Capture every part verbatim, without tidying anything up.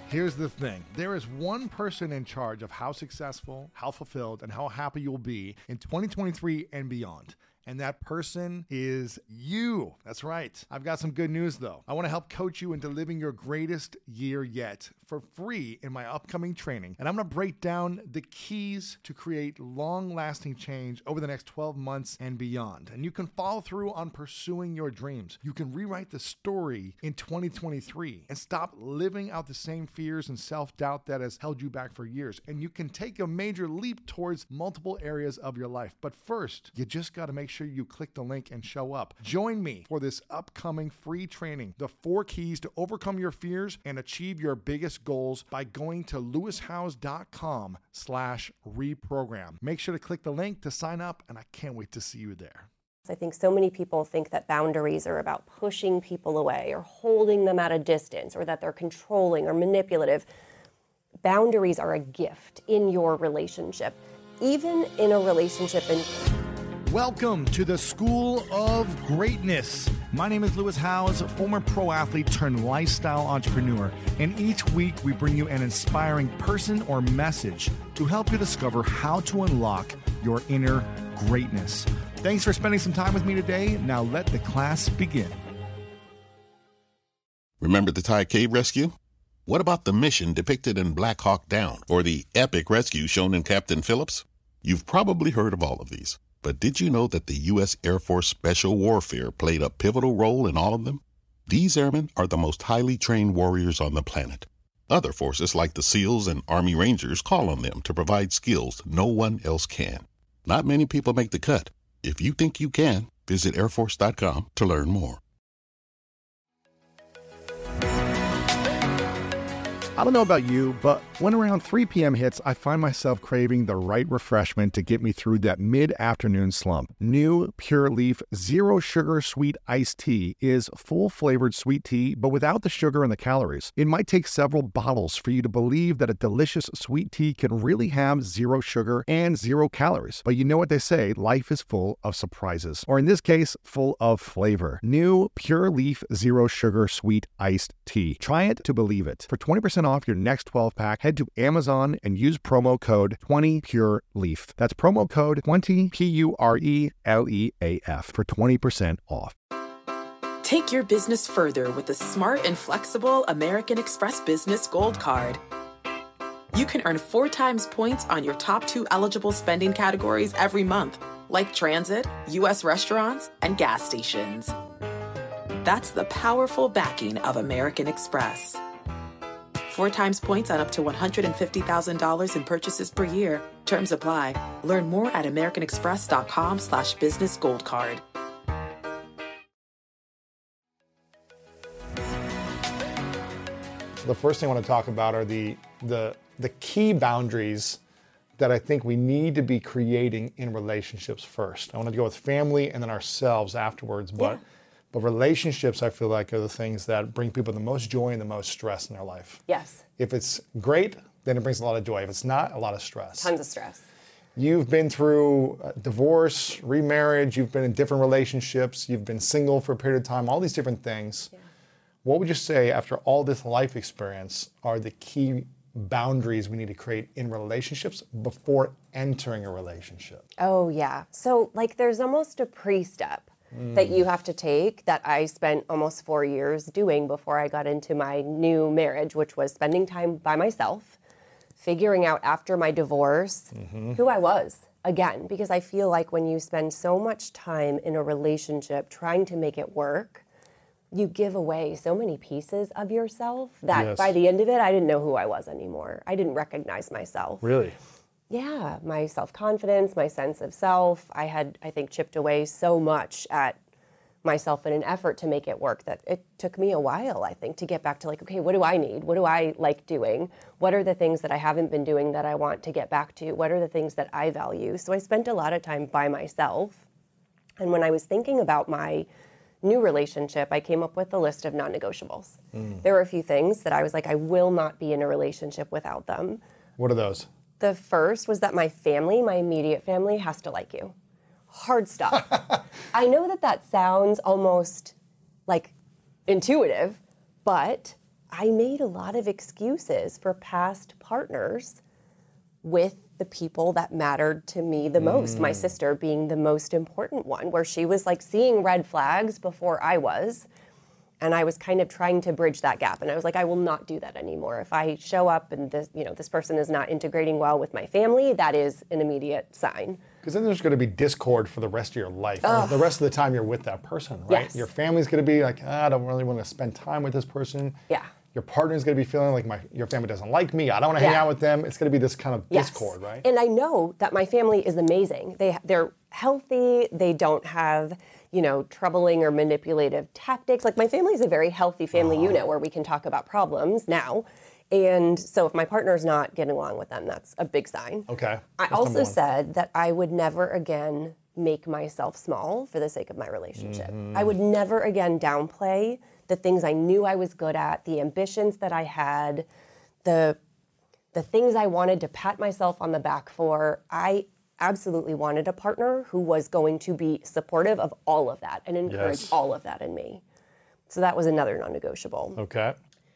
Here's the thing. There is one person in charge of how successful, how fulfilled, and how happy you'll be in twenty twenty-three and beyond. And that person is you. That's right. I've got some good news, though. I want to help coach you into living your greatest year yet for free in my upcoming training. And I'm going to break down the keys to create long-lasting change over the next twelve months and beyond. And you can follow through on pursuing your dreams. You can rewrite the story in twenty twenty-three and stop living out the same fears and self-doubt that has held you back for years. And you can take a major leap towards multiple areas of your life. But first, you just got to make sure you click the link and show up. Join me for this upcoming free training, The Four Keys to Overcome Your Fears and Achieve Your Biggest Goals, by going to lewishowes.com slash reprogram. Make sure to click the link to sign up, and I can't wait to see you there. I think so many people think that boundaries are about pushing people away or holding them at a distance, or that they're controlling or manipulative. Boundaries are a gift in your relationship, even in a relationship in... Welcome to the School of Greatness. My name is Lewis Howes, former pro athlete turned lifestyle entrepreneur, and each week we bring you an inspiring person or message to help you discover how to unlock your inner greatness. Thanks for spending some time with me today. Now let the class begin. Remember the Thai cave rescue? What about the mission depicted in Black Hawk Down, or the epic rescue shown in Captain Phillips? You've probably heard of all of these. But did you know that the U S Air Force Special Warfare played a pivotal role in all of them? These airmen are the most highly trained warriors on the planet. Other forces like the SEALs and Army Rangers call on them to provide skills no one else can. Not many people make the cut. If you think you can, visit air force dot com to learn more. I don't know about you, but when around three p.m. hits, I find myself craving the right refreshment to get me through that mid-afternoon slump. New Pure Leaf Zero Sugar Sweet Iced Tea is full-flavored sweet tea, but without the sugar and the calories. It might take several bottles for you to believe that a delicious sweet tea can really have zero sugar and zero calories. But you know what they say, life is full of surprises. Or in this case, full of flavor. New Pure Leaf Zero Sugar Sweet Iced Tea. Try it to believe it. For twenty percent off your next twelve pack, head to Amazon and use promo code twenty pure leaf. That's promo code twenty P U R E L E A F for twenty percent off. Take your business further with the smart and flexible American Express Business Gold Card. You can earn four times points on your top two eligible spending categories every month, like transit, U S restaurants, and gas stations. That's the powerful backing of American Express. Four times points on up to one hundred fifty thousand dollars in purchases per year. Terms apply. Learn more at americanexpress.com slash business gold card. The first thing I want to talk about are the, the, the key boundaries that I think we need to be creating in relationships first. I want to go with family and then ourselves afterwards, but, yeah. but relationships, I feel like, are the things that bring people the most joy and the most stress in their life. Yes. If it's great, then it brings a lot of joy. If it's not, a lot of stress. Tons of stress. You've been through divorce, remarriage, you've been in different relationships, you've been single for a period of time, all these different things. Yeah. What would you say, after all this life experience, are the key boundaries we need to create in relationships before entering a relationship? Oh, yeah. So, like, there's almost a pre-step mm. that you have to take that I spent almost four years doing before I got into my new marriage, which was spending time by myself, figuring out after my divorce mm-hmm. who I was again, because I feel like when you spend so much time in a relationship trying to make it work, you give away so many pieces of yourself that yes. by the end of it, I didn't know who I was anymore. I didn't recognize myself. Really? Yeah, my self-confidence, my sense of self. I had, I think, chipped away so much at myself in an effort to make it work that it took me a while, I think, to get back to like, okay, what do I need? What do I like doing? What are the things that I haven't been doing that I want to get back to? What are the things that I value? So I spent a lot of time by myself. And when I was thinking about my new relationship, I came up with a list of non-negotiables. Mm. There were a few things that I was like, I will not be in a relationship without them. What are those? The first was that my family, my immediate family, has to like you. Hard stuff. I know that that sounds almost like intuitive, but I made a lot of excuses for past partners with the people that mattered to me the most, my sister being the most important one, where she was like seeing red flags before I was. And I was kind of trying to bridge that gap. And I was like, I will not do that anymore. If I show up and this, you know, this person is not integrating well with my family, that is an immediate sign. Because then there's going to be discord for the rest of your life. I mean, the rest of the time you're with that person, right? Yes. Your family's going to be like, ah, I don't really want to spend time with this person. Yeah. Your partner's going to be feeling like my your family doesn't like me. I don't want to hang Yeah. out with them. It's going to be this kind of Yes. discord, right? And I know that my family is amazing. They they're healthy. They don't have, you know, troubling or manipulative tactics. Like my family is a very healthy family Uh-huh. unit where we can talk about problems now. And so if my partner's not getting along with them, that's a big sign. Okay. I That's number also one. said that I would never again make myself small for the sake of my relationship. Mm-hmm. I would never again downplay the things I knew I was good at, the ambitions that I had, the the things I wanted to pat myself on the back for. I absolutely wanted a partner who was going to be supportive of all of that and encourage Yes. all of that in me. So that was another non-negotiable. Okay.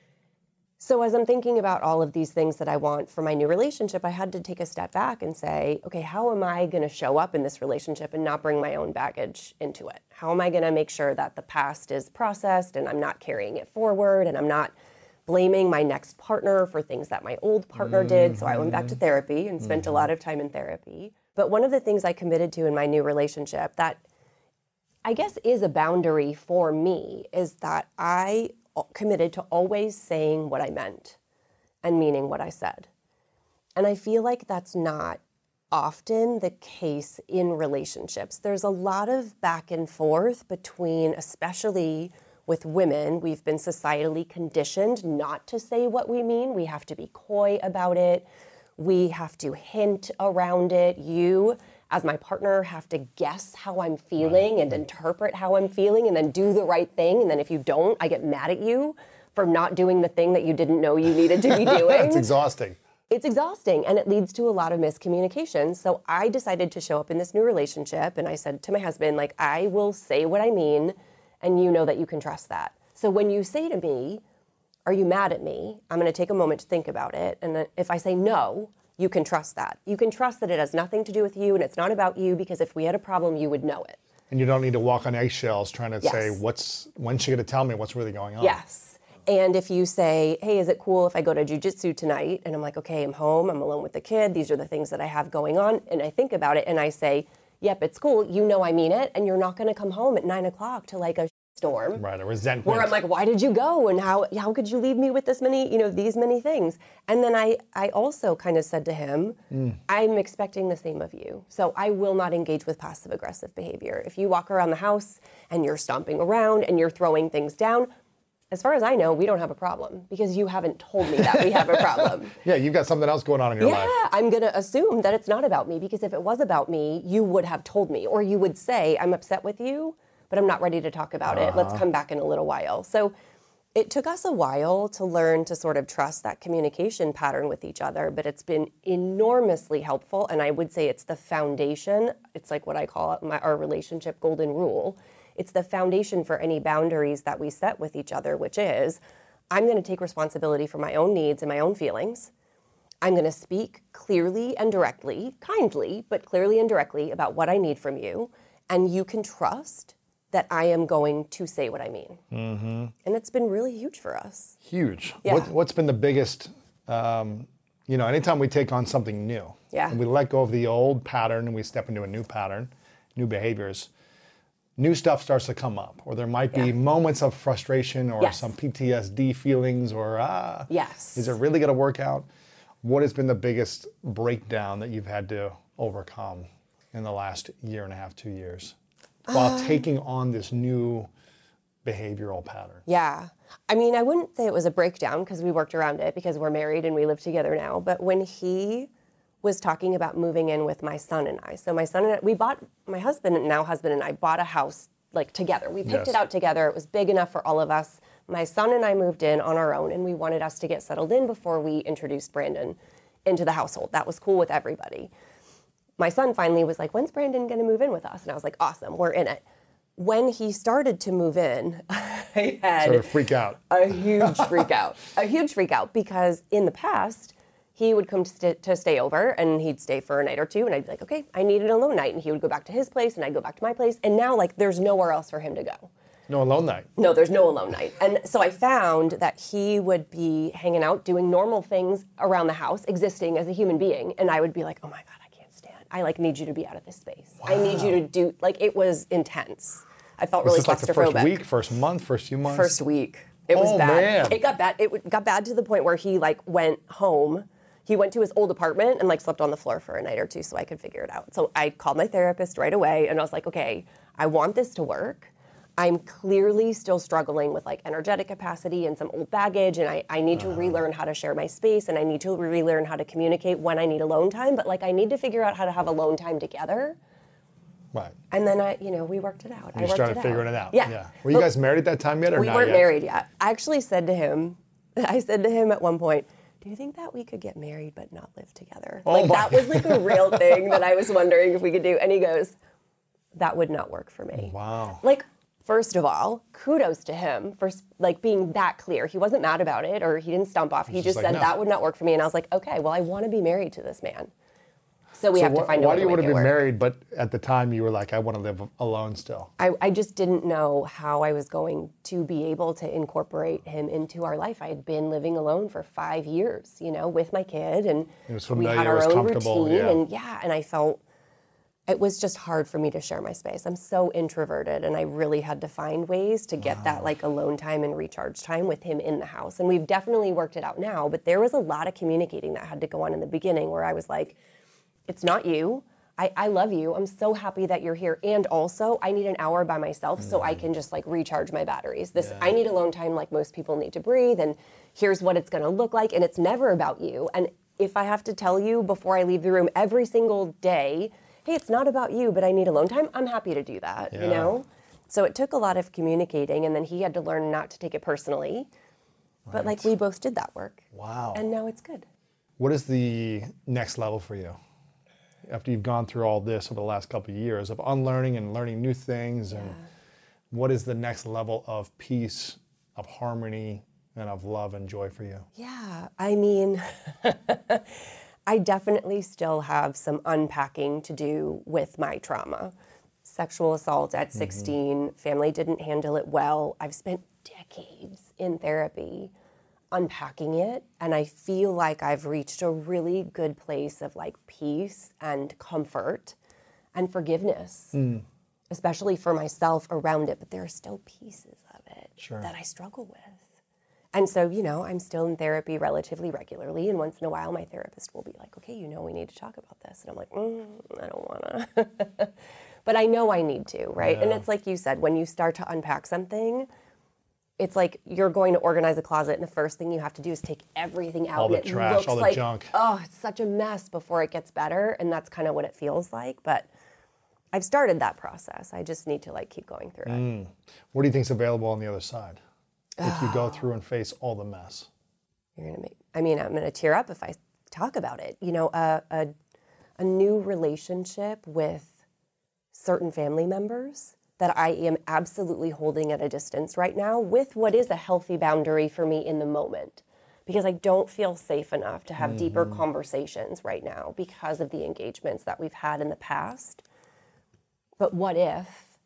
So as I'm thinking about all of these things that I want for my new relationship, I had to take a step back and say, okay, how am I going to show up in this relationship and not bring my own baggage into it? How am I going to make sure that the past is processed and I'm not carrying it forward and I'm not blaming my next partner for things that my old partner did? So I went back to therapy and spent a lot of time in therapy. But one of the things I committed to in my new relationship that I guess is a boundary for me is that I committed to always saying what I meant and meaning what I said. And I feel like that's not often the case in relationships. There's a lot of back and forth between, especially with women, we've been societally conditioned not to say what we mean. We have to be coy about it. We have to hint around it. You, as my partner, have to guess how I'm feeling and interpret how I'm feeling and then do the right thing. And then if you don't, I get mad at you for not doing the thing that you didn't know you needed to be doing. It's exhausting. It's exhausting and it leads to a lot of miscommunication. So I decided to show up in this new relationship and I said to my husband, like, I will say what I mean and you know that you can trust that. So when you say to me, are you mad at me? I'm going to take a moment to think about it. And if I say no, you can trust that. You can trust that it has nothing to do with you and it's not about you because if we had a problem, you would know it. And you don't need to walk on eggshells trying to Yes. say, what's when's she going to tell me what's really going on? Yes. And if you say, hey, is it cool if I go to jujitsu tonight? And I'm like, okay, I'm home, I'm alone with the kid. These are the things that I have going on. And I think about it and I say, yep, it's cool. You know I mean it. And you're not going to come home at nine o'clock to like a storm. Right, a resentment. Where I'm like, why did you go? And how how could you leave me with this many, you know, these many things? And then I, I also kind of said to him, mm. I'm expecting the same of you. So I will not engage with passive aggressive behavior. If you walk around the house and you're stomping around and you're throwing things down, as far as I know, we don't have a problem because you haven't told me that we have a problem. Yeah, you've got something else going on in your yeah, life. Yeah, I'm going to assume that it's not about me because if it was about me, you would have told me or you would say, I'm upset with you, but I'm not ready to talk about uh-huh. it. Let's come back in a little while. So it took us a while to learn to sort of trust that communication pattern with each other, but it's been enormously helpful. And I would say it's the foundation. It's like what I call my, our relationship golden rule. It's the foundation for any boundaries that we set with each other, which is I'm going to take responsibility for my own needs and my own feelings. I'm going to speak clearly and directly, kindly, but clearly and directly about what I need from you. And you can trust that I am going to say what I mean. Mm-hmm. And it's been really huge for us. Huge. Yeah. What, what's been the biggest, um, you know, anytime we take on something new, yeah. and we let go of the old pattern and we step into a new pattern, new behaviors, new stuff starts to come up, or there might be yeah. moments of frustration or yes. some P T S D feelings or, ah, yes. is it really going to work out? What has been the biggest breakdown that you've had to overcome in the last year and a half, two years, while uh, taking on this new behavioral pattern? Yeah. I mean, I wouldn't say it was a breakdown because we worked around it because we're married and we live together now. But when he was talking about moving in with my son and I, so my son and I, we bought, my husband and now husband and I bought a house like together. We picked yes. it out together. It was big enough for all of us. My son and I moved in on our own and we wanted us to get settled in before we introduced Brandon into the household. That was cool with everybody. My son finally was like, when's Brandon going to move in with us? And I was like, awesome, we're in it. when he started to move in, I had Sort of freak out. a huge freak out. A huge freak out because in the past, he would come to, st- to stay over and he'd stay for a night or two and I'd be like, okay, I need an alone night. And he would go back to his place and I'd go back to my place. And now like there's nowhere else for him to go. No alone night. No, there's no alone night. And so I found that he would be hanging out, doing normal things around the house, existing as a human being. And I would be like, oh my God, I can't stand. I like need you to be out of this space. Wow. I need you to do, like it was intense. I felt Was really this like the claustrophobic. first week, first month, first few months? First week. It was Oh, bad. man. It got bad. It w- got bad to the point where he like went home. He went to his old apartment and like slept on the floor for a night or two so I could figure it out. So I called my therapist right away and I was like, okay, I want this to work. I'm clearly still struggling with like energetic capacity and some old baggage and I, I need to relearn how to share my space and I need to relearn how to communicate when I need alone time, but like I need to figure out how to have alone time together. Right. And then I, you know, we worked it out. I You worked started it figuring out. it out. Yeah. yeah. Were you But guys married at that time yet or we not weren't yet? married yet. I actually said to him, I said to him at one point, do you think that we could get married but not live together? Oh like my that was like a real thing that I was wondering if we could do. And he goes, that would not work for me. Wow. Like, first of all, kudos to him for like being that clear. He wasn't mad about it or he didn't stomp off. He He's just just like, said "No." that would not work for me. And I was like, okay, well, I want to be married to this man. So we So have wh- to find a why way do you to want make to it be work. married, but at the time you were like, I want to live alone still? I, I just didn't know how I was going to be able to incorporate him into our life. I had been living alone for five years, you know, with my kid, and It was we familiar, had it our was own comfortable, routine, yeah. and yeah, and I felt it was just hard for me to share my space. I'm so introverted, and I really had to find ways to get that like alone time and recharge time with him in the house. And we've definitely worked it out now, but there was a lot of communicating that had to go on in the beginning where I was like, it's not you. I, I love you. I'm so happy that you're here. And also, I need an hour by myself so I can just like recharge my batteries. This I need alone time like most people need to breathe. And here's what it's going to look like. And it's never about you. And if I have to tell you before I leave the room every single day, hey, it's not about you, but I need alone time, I'm happy to do that, Yeah. you know? So it took a lot of communicating. And then he had to learn not to take it personally. But like we both did that work. Wow. And now it's good. What is the next level for you? After you've gone through all this over the last couple of years of unlearning and learning new things, and what is the next level of peace, of harmony, and of love and joy for you? Yeah, I mean, I definitely still have some unpacking to do with my trauma. Sexual assault at sixteen, family didn't handle it well. I've spent decades in therapy unpacking it, and I feel like I've reached a really good place of like peace and comfort and forgiveness, especially for myself around it, but there are still pieces of it Sure. that I struggle with. And so, you know, I'm still in therapy relatively regularly, and once in a while my therapist will be like, okay, you know, we need to talk about this. And I'm like, mm, I don't wanna. But I know I need to, right? And Yeah. it's like you said, when you start to unpack something, it's like you're going to organize a closet, and the first thing you have to do is take everything out. All the and it trash, looks all the like, junk. Oh, it's such a mess before it gets better, and that's kind of what it feels like. But I've started that process. I just need to like keep going through it. What do you think's available on the other side? If you go through and face all the mess. You're gonna make. I mean, I'm gonna tear up if I talk about it. You know, a a, a new relationship with certain family members that I am absolutely holding at a distance right now with what is a healthy boundary for me in the moment. Because I don't feel safe enough to have deeper conversations right now because of the engagements that we've had in the past. But what if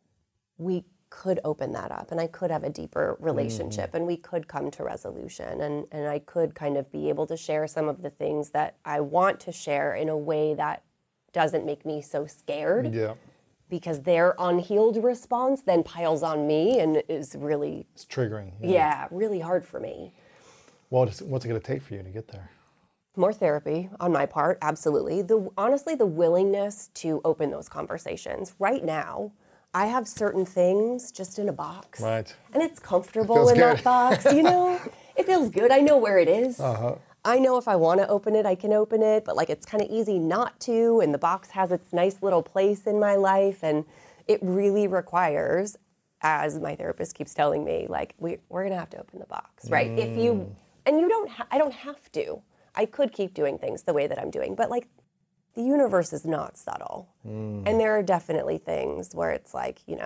we could open that up and I could have a deeper relationship and we could come to resolution and, and I could kind of be able to share some of the things that I want to share in a way that doesn't make me so scared. Yeah. Because their unhealed response then piles on me and is really, It's triggering. yeah, really hard for me. Well, what's what's it going to take for you to get there? More therapy on my part, absolutely. The honestly, the willingness to open those conversations. Right now, I have certain things just in a box. Right. And it's comfortable feels in that good. box, you know? It feels good. I know where it is. Uh-huh. I know if I want to open it, I can open it, but like it's kind of easy not to, and the box has its nice little place in my life, and it really requires, as my therapist keeps telling me, like we, we're gonna have to open the box, right? If you, and you don't, ha- I don't have to. I could keep doing things the way that I'm doing, but like the universe is not subtle, and there are definitely things where it's like, you know,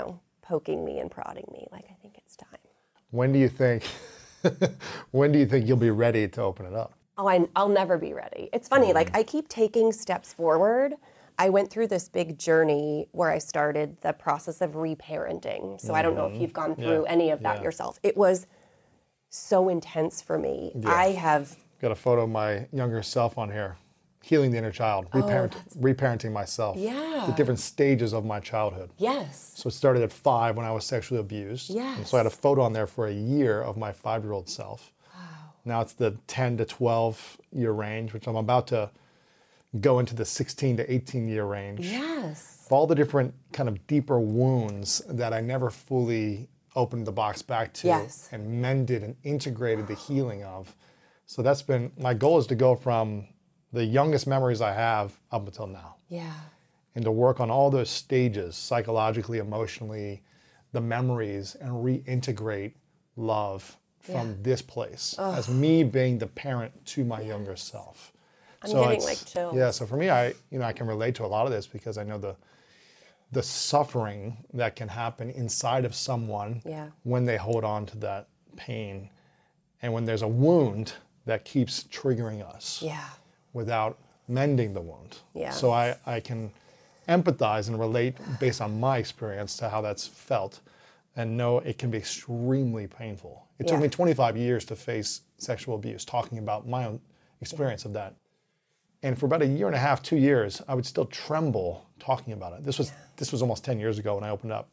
poking me and prodding me, like, I think it's time. When do you think, when do you think you'll be ready to open it up? Oh, I, I'll never be ready. It's funny, mm. like I keep taking steps forward. I went through this big journey where I started the process of reparenting. So mm-hmm. I don't know if you've gone through yeah. any of that yeah. yourself. It was so intense for me. Yeah. I have... Got a photo of my younger self on here. Healing the inner child, reparent, oh, reparenting myself. Yeah. The different stages of my childhood. Yes. So it started at five when I was sexually abused. Yes. And so I had a photo on there for a year of my five-year-old self. Wow. Now it's the ten to twelve year range, which I'm about to go into the sixteen to eighteen year range. Yes. All the different kind of deeper wounds that I never fully opened the box back to yes. and mended and integrated the healing of. So that's been, my goal is to go from the youngest memories I have up until now. Yeah. And to work on all those stages, psychologically, emotionally, the memories, and reintegrate love from yeah. this place Ugh. as me being the parent to my yes. younger self. I'm so getting like chills. Yeah, so for me, I you know I can relate to a lot of this because I know the the suffering that can happen inside of someone yeah. when they hold on to that pain, and when there's a wound that keeps triggering us. Yeah. Without mending the wound. Yeah. So I, I can empathize and relate based on my experience to how that's felt and know it can be extremely painful. It yeah. took me twenty-five years to face sexual abuse, talking about my own experience yeah. of that. And for about a year and a half, two years, I would still tremble talking about it. This was, yeah. this was almost ten years ago when I opened up.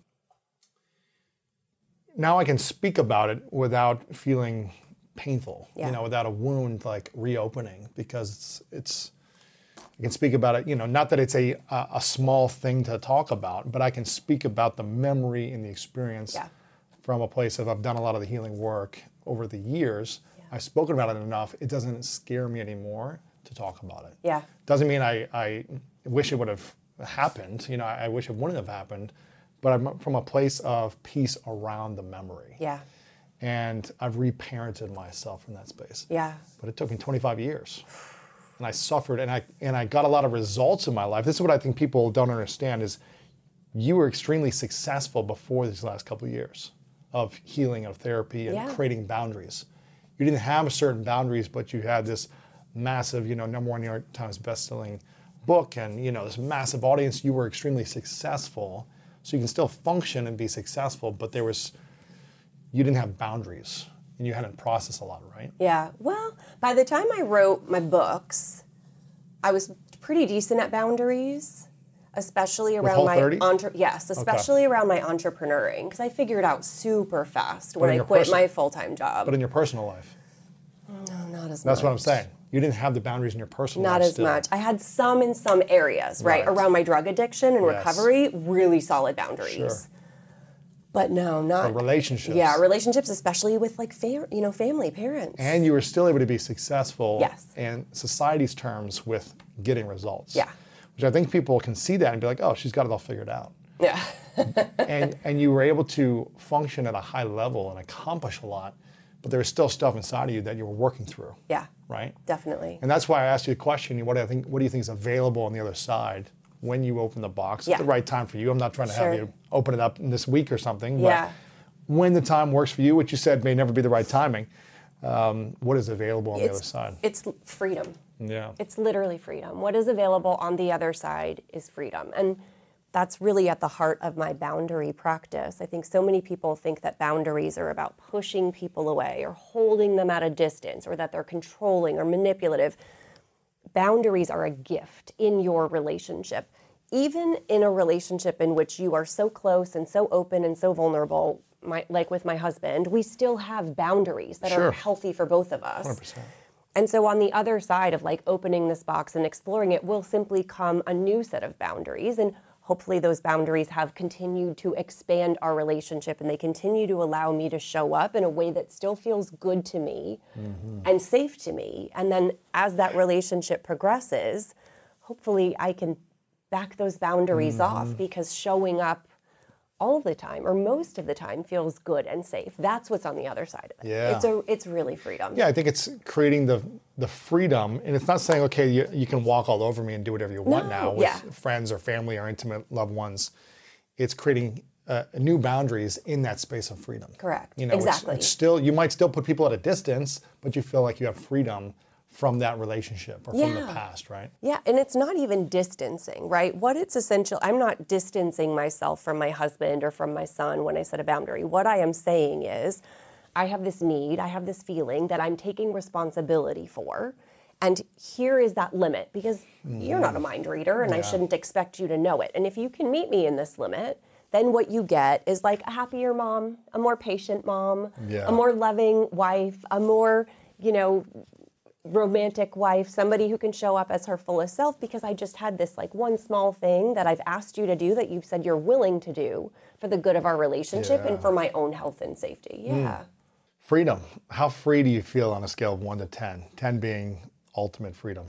Now I can speak about it without feeling painful, yeah. you know, without a wound like reopening, because it's, it's, I can speak about it, you know, not that it's a, a, a small thing to talk about, but I can speak about the memory and the experience yeah. from a place of, I've done a lot of the healing work over the years. Yeah. I've spoken about it enough. It doesn't scare me anymore to talk about it. Yeah. Doesn't mean I, I wish it would have happened. You know, I, I wish it wouldn't have happened, but I'm from a place of peace around the memory. Yeah. And I've reparented myself in that space. Yeah. But it took me twenty-five years. And I suffered, and I and I got a lot of results in my life. This is what I think people don't understand is you were extremely successful before these last couple of years of healing, of therapy, and yeah. creating boundaries. You didn't have certain boundaries, but you had this massive, you know, number one New York Times bestselling book and, you know, this massive audience. You were extremely successful. So you can still function and be successful, but there was, you didn't have boundaries and you hadn't processed a lot, right? Yeah. Well, by the time I wrote my books, I was pretty decent at boundaries, especially around my entre- yes, especially okay. around my entrepreneuring, because I figured out super fast when I quit perso- my full-time job. But in your personal life? No, not as That's much. That's what I'm saying. You didn't have the boundaries in your personal not life Not as still. much. I had some in some areas, right? right. Around my drug addiction and yes. recovery, really solid boundaries. Sure. But no, not... But relationships. Yeah, relationships, especially with like, fam- you know, family, parents. And you were still able to be successful yes. in society's terms with getting results. Yeah. Which I think people can see that and be like, oh, she's got it all figured out. Yeah. and and you were able to function at a high level and accomplish a lot, but there was still stuff inside of you that you were working through. Yeah. Right? Definitely. And that's why I asked you a question, what do I think what do you think is available on the other side when you open the box yeah. at the right time for you? I'm not trying to sure. have you open it up in this week or something, yeah. but when the time works for you, which you said may never be the right timing, um, what is available on it's, the other side? It's freedom. Yeah. It's literally freedom. What is available on the other side is freedom. And that's really at the heart of my boundary practice. I think so many people think that boundaries are about pushing people away or holding them at a distance or that they're controlling or manipulative. Boundaries are a gift in your relationship. Even in a relationship in which you are so close and so open and so vulnerable, my, like with my husband, we still have boundaries that sure. are healthy for both of us. one hundred percent. And so on the other side of like opening this box and exploring it will simply come a new set of boundaries. And hopefully those boundaries have continued to expand our relationship and they continue to allow me to show up in a way that still feels good to me mm-hmm. and safe to me. And then as that relationship progresses, hopefully I can back those boundaries mm-hmm. off because showing up all the time or most of the time feels good and safe. That's what's on the other side of it. Yeah. It's a it's really freedom. Yeah, I think it's creating the the freedom, and it's not saying, okay, you, you can walk all over me and do whatever you want no, now with yeah. friends or family or intimate loved ones. It's creating uh, new boundaries in that space of freedom. Correct. You know, it's- Exactly. It's still, you might still put people at a distance, but you feel like you have freedom from that relationship or from the Yeah. past, right? Yeah, and it's not even distancing, right? What it's essential, I'm not distancing myself from my husband or from my son when I set a boundary. What I am saying is, I have this need, I have this feeling that I'm taking responsibility for, and here is that limit, because you're not a mind reader, and I shouldn't expect you to know it. And if you can meet me in this limit, then what you get is like a happier mom, a more patient mom, Yeah. a more loving wife, a more, you know, romantic wife, somebody who can show up as her fullest self, because I just had this like one small thing that I've asked you to do that you've said you're willing to do for the good of our relationship Yeah. and for my own health and safety. Yeah. Freedom. How free do you feel on a scale of one to ten? ten being ultimate freedom.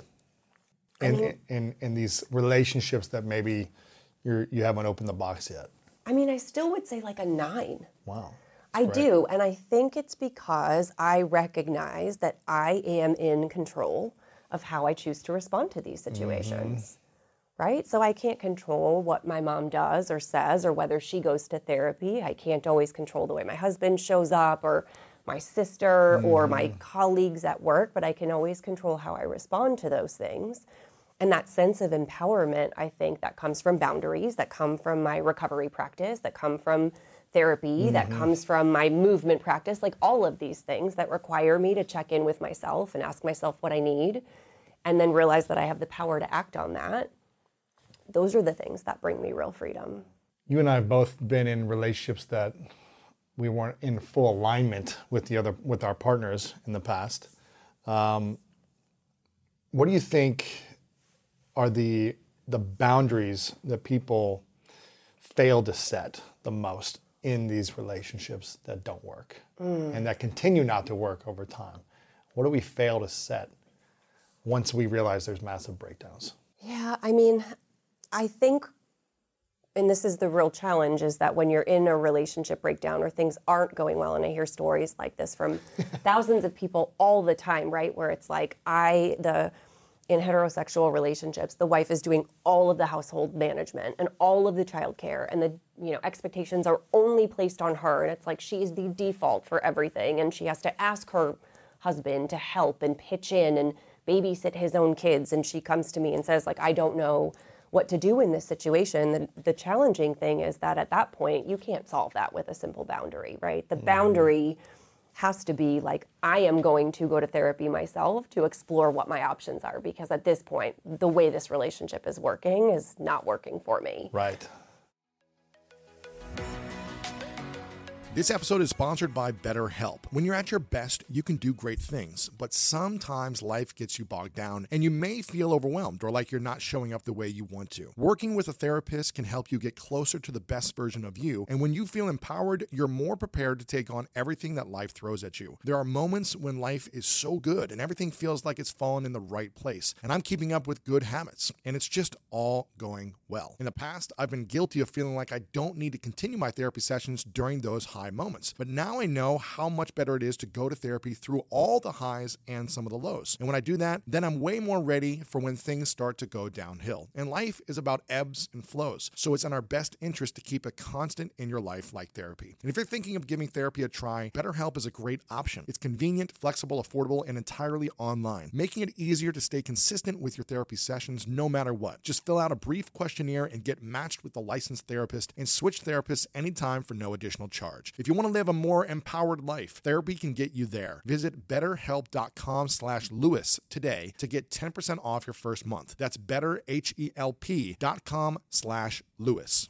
In, in, in, in these relationships that maybe you're, you haven't opened the box yet. I mean, I still would say like a nine. Wow. I Right. do, and I think it's because I recognize that I am in control of how I choose to respond to these situations, right? So I can't control what my mom does or says or whether she goes to therapy. I can't always control the way my husband shows up or my sister or my colleagues at work, but I can always control how I respond to those things. And that sense of empowerment, I think, that comes from boundaries, that come from my recovery practice, that come from therapy, that comes from my movement practice, like all of these things that require me to check in with myself and ask myself what I need, and then realize that I have the power to act on that. Those are the things that bring me real freedom. You and I have both been in relationships that we weren't in full alignment with the other, with our partners in the past. Um, what do you think are the the boundaries that people fail to set the most in these relationships that don't work and that continue not to work over time? What do we fail to set once we realize there's massive breakdowns? Yeah, I mean, I think, and this is the real challenge, is that when you're in a relationship breakdown or things aren't going well, and I hear stories like this from thousands of people all the time, right, where it's like, I, the, in heterosexual relationships, the wife is doing all of the household management and all of the childcare, and the, you know, expectations are only placed on her, and it's like she's the default for everything, and she has to ask her husband to help and pitch in and babysit his own kids, and she comes to me and says, like, I don't know what to do in this situation. The, the challenging thing is that at that point, you can't solve that with a simple boundary, right? The boundary has to be like, I am going to go to therapy myself to explore what my options are, because at this point, the way this relationship is working is not working for me. Right. This episode is sponsored by BetterHelp. When you're at your best, you can do great things, but sometimes life gets you bogged down and you may feel overwhelmed or like you're not showing up the way you want to. Working with a therapist can help you get closer to the best version of you, and when you feel empowered, you're more prepared to take on everything that life throws at you. There are moments when life is so good and everything feels like it's fallen in the right place, and I'm keeping up with good habits, and it's just all going well. In the past, I've been guilty of feeling like I don't need to continue my therapy sessions during those high moments. But now I know how much better it is to go to therapy through all the highs and some of the lows. And when I do that, then I'm way more ready for when things start to go downhill. And life is about ebbs and flows. So it's in our best interest to keep a constant in your life like therapy. And if you're thinking of giving therapy a try, BetterHelp is a great option. It's convenient, flexible, affordable, and entirely online, making it easier to stay consistent with your therapy sessions no matter what. Just fill out a brief questionnaire and get matched with a licensed therapist, and switch therapists anytime for no additional charge. If you want to live a more empowered life, therapy can get you there. Visit betterhelp.com slash Lewis today to get ten percent off your first month. That's betterhelp.com slash Lewis.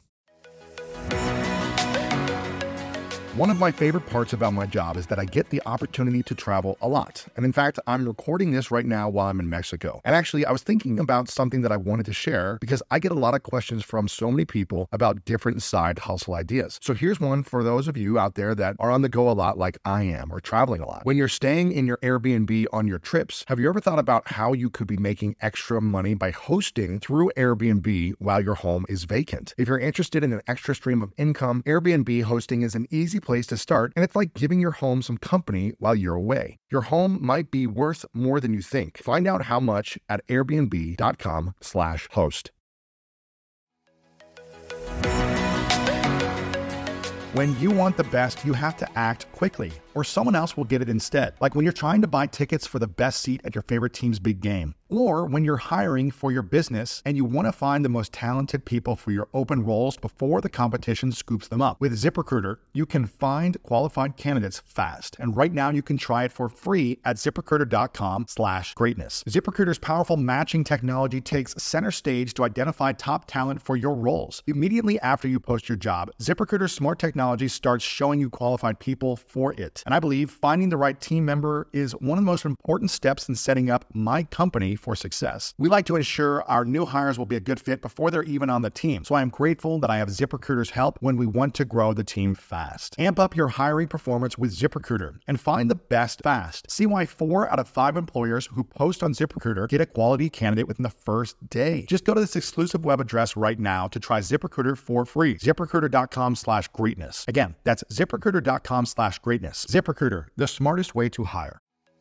One of my favorite parts about my job is that I get the opportunity to travel a lot. And in fact, I'm recording this right now while I'm in Mexico. And actually, I was thinking about something that I wanted to share because I get a lot of questions from so many people about different side hustle ideas. So here's one for those of you out there that are on the go a lot like I am, or traveling a lot. When you're staying in your Airbnb on your trips, have you ever thought about how you could be making extra money by hosting through Airbnb while your home is vacant? If you're interested in an extra stream of income, Airbnb hosting is an easy place to start, and it's like giving your home some company while you're away. Your home might be worth more than you think. Find out how much at airbnb.com slash host. When you want the best, you have to act quickly, or someone else will get it instead. Like when you're trying to buy tickets for the best seat at your favorite team's big game. Or when you're hiring for your business and you want to find the most talented people for your open roles before the competition scoops them up. With ZipRecruiter, you can find qualified candidates fast. And right now you can try it for free at ZipRecruiter.com slash greatness. ZipRecruiter's powerful matching technology takes center stage to identify top talent for your roles. Immediately after you post your job, ZipRecruiter's smart technology starts showing you qualified people for it. And I believe finding the right team member is one of the most important steps in setting up my company for success. We like to ensure our new hires will be a good fit before they're even on the team. So I am grateful that I have ZipRecruiter's help when we want to grow the team fast. Amp up your hiring performance with ZipRecruiter and find the best fast. See why four out of five employers who post on ZipRecruiter get a quality candidate within the first day. Just go to this exclusive web address right now to try ZipRecruiter for free. ZipRecruiter.com slash greatness. Again, that's ZipRecruiter.com slash greatness. ZipRecruiter, the smartest way to hire.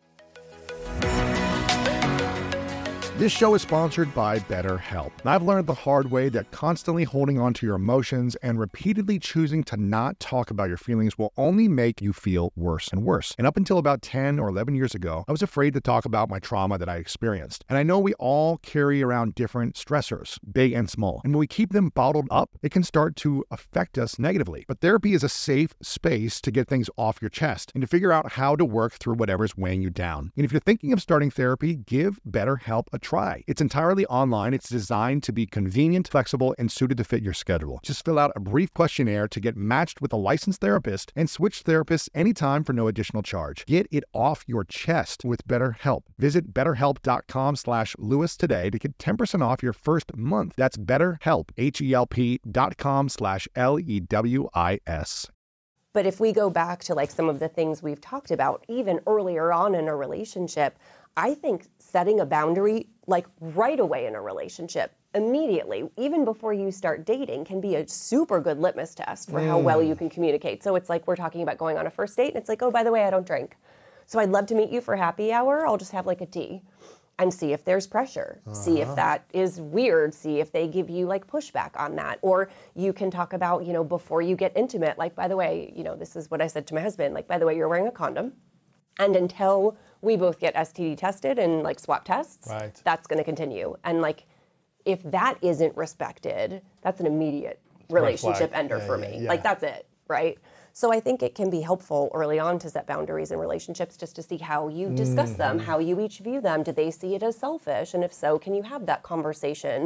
This show is sponsored by BetterHelp. And I've learned the hard way that constantly holding on to your emotions and repeatedly choosing to not talk about your feelings will only make you feel worse and worse. And up until about ten or eleven years ago, I was afraid to talk about my trauma that I experienced. And I know we all carry around different stressors, big and small. And when we keep them bottled up, it can start to affect us negatively. But therapy is a safe space to get things off your chest and to figure out how to work through whatever's weighing you down. And if you're thinking of starting therapy, give BetterHelp a try. It's entirely online. It's designed to be convenient, flexible, and suited to fit your schedule. Just fill out a brief questionnaire to get matched with a licensed therapist and switch therapists anytime for no additional charge. Get it off your chest with BetterHelp. Visit betterhelp.com slash Lewis today to get ten percent off your first month. That's BetterHelp, H-E-L-P dot com slash L E W I S. But if we go back to like some of the things we've talked about, even earlier on in a relationship, I think setting a boundary like right away in a relationship, immediately, even before you start dating, can be a super good litmus test for mm. how well you can communicate. So it's like we're talking about going on a first date and it's like, oh, by the way, I don't drink. So I'd love to meet you for happy hour. I'll just have like a tea and see if there's pressure. Uh-huh. See if that is weird. See if they give you like pushback on that. Or you can talk about, you know, before you get intimate, like, by the way, you know, this is what I said to my husband, like, by the way, you're wearing a condom. And until we both get S T D tested and like swab tests, right. that's going to continue. And like, if that isn't respected, that's an immediate relationship ender yeah, for me. Yeah. Like that's it, right? So I think it can be helpful early on to set boundaries in relationships just to see how you discuss mm-hmm. them, how you each view them. Do they see it as selfish? And if so, can you have that conversation?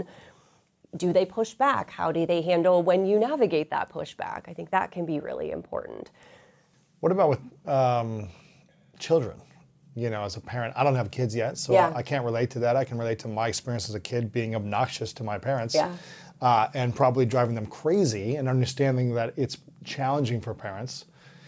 Do they push back? How do they handle when you navigate that pushback? I think that can be really important. What about with um, children? You know, as a parent, I don't have kids yet, so yeah. I can't relate to that. I can relate to my experience as a kid being obnoxious to my parents yeah. uh, and probably driving them crazy and understanding that it's challenging for parents.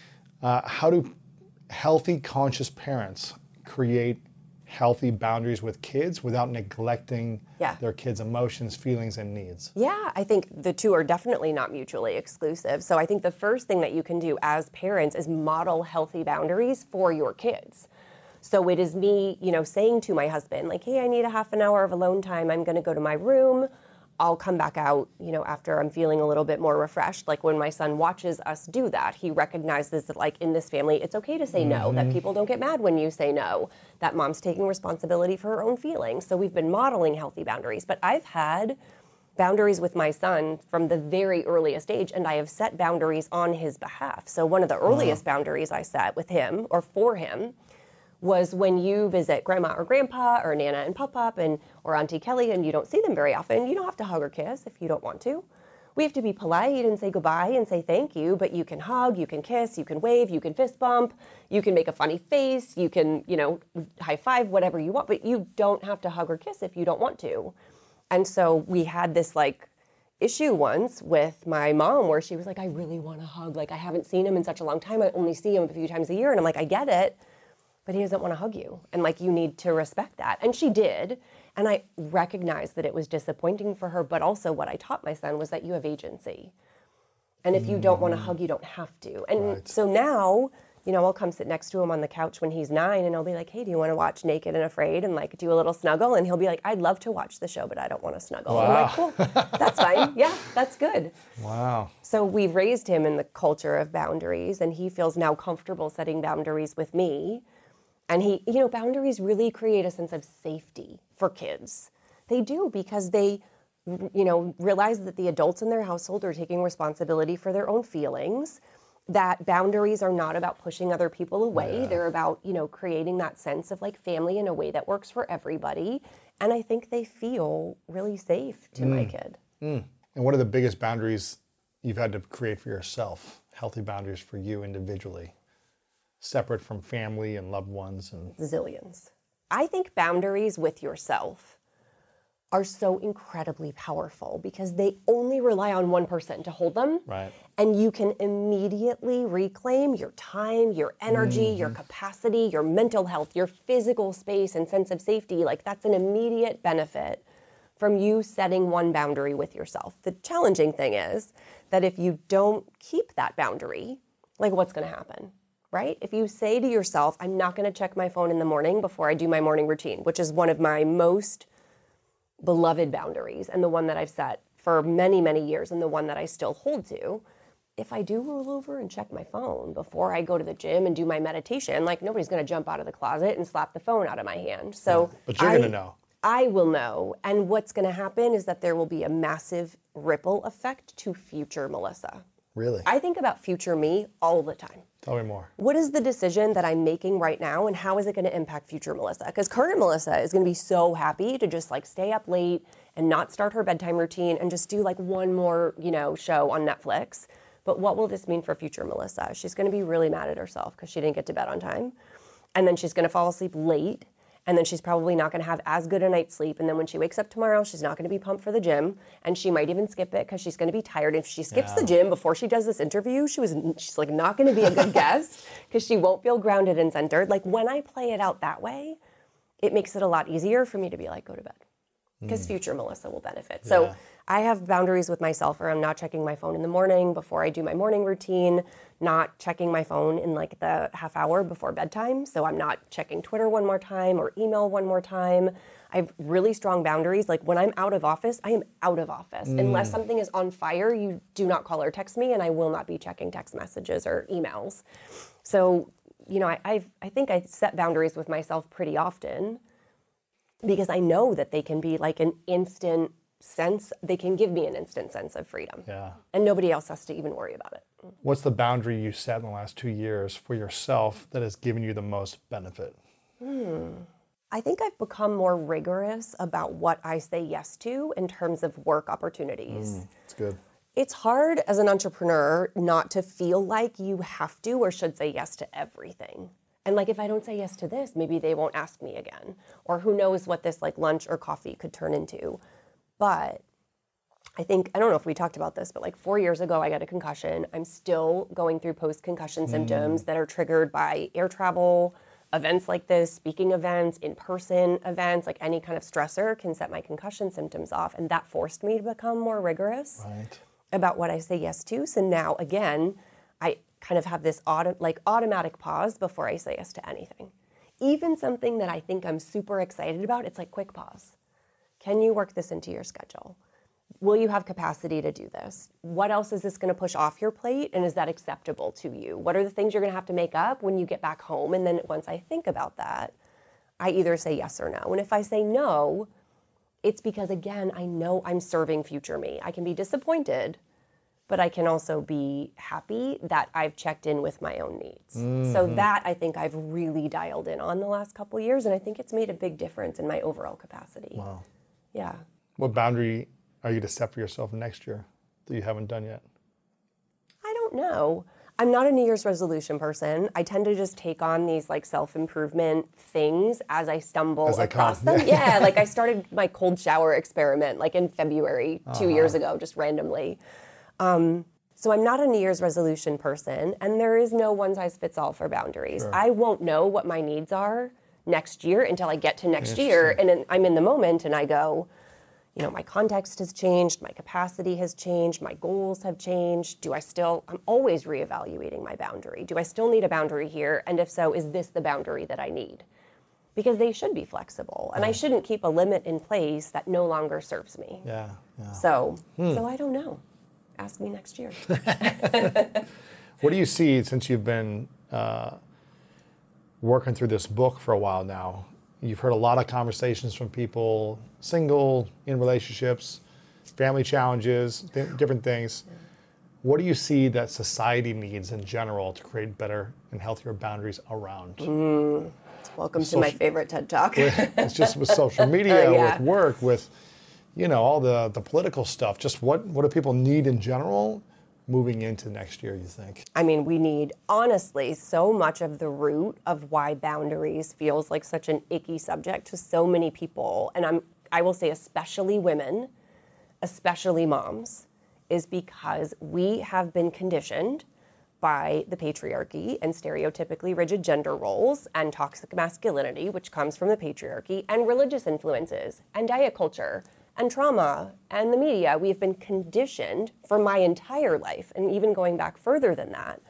Uh, how do healthy, conscious parents create healthy boundaries with kids without neglecting yeah. their kids' emotions, feelings, and needs? Yeah, I think the two are definitely not mutually exclusive. So I think the first thing that you can do as parents is model healthy boundaries for your kids. So it is me, you know, saying to my husband, like, hey, I need a half an hour of alone time. I'm going to go to my room. I'll come back out, you know, after I'm feeling a little bit more refreshed. Like when my son watches us do that, he recognizes that like in this family, it's okay to say mm-hmm. no, that people don't get mad when you say no, that mom's taking responsibility for her own feelings. So we've been modeling healthy boundaries. But I've had boundaries with my son from the very earliest age, and I have set boundaries on his behalf. So one of the earliest uh-huh. boundaries I set with him or for him was when you visit grandma or grandpa or Nana and Pop-Pop and or Auntie Kelly and you don't see them very often, you don't have to hug or kiss if you don't want to. We have to be polite and say goodbye and say thank you, but you can hug, you can kiss, you can wave, you can fist bump, you can make a funny face, you can, you know, high five, whatever you want, but you don't have to hug or kiss if you don't want to. And so we had this like issue once with my mom where she was like, I really want to hug. Like I haven't seen him in such a long time. I only see him a few times a year. And I'm like, I get it. But he doesn't want to hug you. And like, you need to respect that. And she did. And I recognized that it was disappointing for her. But also what I taught my son was that you have agency. And if you don't want to hug, you don't have to. And right. so now, you know, I'll come sit next to him on the couch when he's nine and I'll be like, hey, do you want to watch Naked and Afraid and like do a little snuggle? And he'll be like, I'd love to watch the show, but I don't want to snuggle. Wow. I'm like, cool, that's fine. Yeah, that's good. Wow. So we've raised him in the culture of boundaries, and he feels now comfortable setting boundaries with me. And he, you know, boundaries really create a sense of safety for kids. They do, because they, you know, realize that the adults in their household are taking responsibility for their own feelings, that boundaries are not about pushing other people away. Yeah. They're about, you know, creating that sense of like family in a way that works for everybody. And I think they feel really safe to mm. my kid. Mm. And what are the biggest boundaries you've had to create for yourself? Healthy boundaries for you individually, separate from family and loved ones? And zillions. I think boundaries with yourself are so incredibly powerful because they only rely on one person to hold them. Right. And you can immediately reclaim your time, your energy, mm-hmm. your capacity, your mental health, your physical space and sense of safety. Like that's an immediate benefit from you setting one boundary with yourself. The challenging thing is that if you don't keep that boundary, like what's gonna happen, right? If you say to yourself, I'm not gonna check my phone in the morning before I do my morning routine, which is one of my most beloved boundaries and the one that I've set for many, many years and the one that I still hold to. If I do roll over and check my phone before I go to the gym and do my meditation, like nobody's going to jump out of the closet and slap the phone out of my hand. So, yeah, but you're going to know. I will know. And what's going to happen is that there will be a massive ripple effect to future Melissa. Really? I think about future me all the time. Tell me more. What is the decision that I'm making right now and how is it going to impact future Melissa? Because current Melissa is going to be so happy to just like stay up late and not start her bedtime routine and just do like one more, you know, show on Netflix. But what will this mean for future Melissa? She's going to be really mad at herself because she didn't get to bed on time. And then she's going to fall asleep late. And then she's probably not going to have as good a night's sleep. And then when she wakes up tomorrow, she's not going to be pumped for the gym. And she might even skip it because she's going to be tired. If she skips yeah. the gym before she does this interview, she was she's like not going to be a good guest because she won't feel grounded and centered. Like when I play it out that way, it makes it a lot easier for me to be like, go to bed. Because mm. future Melissa will benefit. Yeah. So I have boundaries with myself where I'm not checking my phone in the morning before I do my morning routine, not checking my phone in like the half hour before bedtime. So I'm not checking Twitter one more time or email one more time. I have really strong boundaries. Like when I'm out of office, I am out of office. Mm. Unless something is on fire, you do not call or text me and I will not be checking text messages or emails. So, you know, I I've, I think I set boundaries with myself pretty often because I know that they can be like an instant sense, they can give me an instant sense of freedom. Yeah. And nobody else has to even worry about it. What's the boundary you set in the last two years for yourself that has given you the most benefit? Hmm. I think I've become more rigorous about what I say yes to in terms of work opportunities. Mm, that's good. It's hard as an entrepreneur not to feel like you have to or should say yes to everything. And like, if I don't say yes to this, maybe they won't ask me again. Or who knows what this like lunch or coffee could turn into. But I think, I don't know if we talked about this, but like four years ago, I got a concussion. I'm still going through post-concussion mm. symptoms that are triggered by air travel, events like this, speaking events, in-person events, like any kind of stressor can set my concussion symptoms off. And that forced me to become more rigorous right. about what I say yes to. So now, again, I kind of have this auto, like automatic pause before I say yes to anything. Even something that I think I'm super excited about, it's like quick pause. Can you work this into your schedule? Will you have capacity to do this? What else is this going to push off your plate? And is that acceptable to you? What are the things you're going to have to make up when you get back home? And then once I think about that, I either say yes or no. And if I say no, it's because, again, I know I'm serving future me. I can be disappointed, but I can also be happy that I've checked in with my own needs. Mm-hmm. So that I think I've really dialed in on the last couple of years, and I think it's made a big difference in my overall capacity. Wow. Yeah. What boundary are you to set for yourself next year that you haven't done yet? I don't know. I'm not a New Year's resolution person. I tend to just take on these like self-improvement things as I stumble as across I them. Yeah, like I started my cold shower experiment like in February two uh-huh. years ago, just randomly. Um, so I'm not a New Year's resolution person, and there is no one size fits all for boundaries. Sure. I won't know what my needs are next year until I get to next year, and then I'm in the moment and I go, you know, my context has changed, my capacity has changed, my goals have changed. Do I still, I'm always reevaluating my boundary. Do I still need a boundary here? And if so, is this the boundary that I need? Because they should be flexible. And I shouldn't keep a limit in place that no longer serves me. Yeah, yeah. So, hmm. so I don't know. Ask me next year. What do you see since you've been uh, working through this book for a while now? You've heard a lot of conversations from people, single, in relationships, family challenges, th- different things. What do you see that society needs in general to create better and healthier boundaries around? Mm, welcome social, to my favorite TED Talk. It's just with social media, uh, yeah. with work, with, you know, all the, the political stuff. Just what, what do people need in general moving into next year, you think? I mean, we need, honestly, so much of the root of why boundaries feels like such an icky subject to so many people, and I'm, I will say especially women, especially moms, is because we have been conditioned by the patriarchy and stereotypically rigid gender roles and toxic masculinity, which comes from the patriarchy, and religious influences and diet culture and trauma and the media. We have been conditioned for my entire life, and even going back further than that,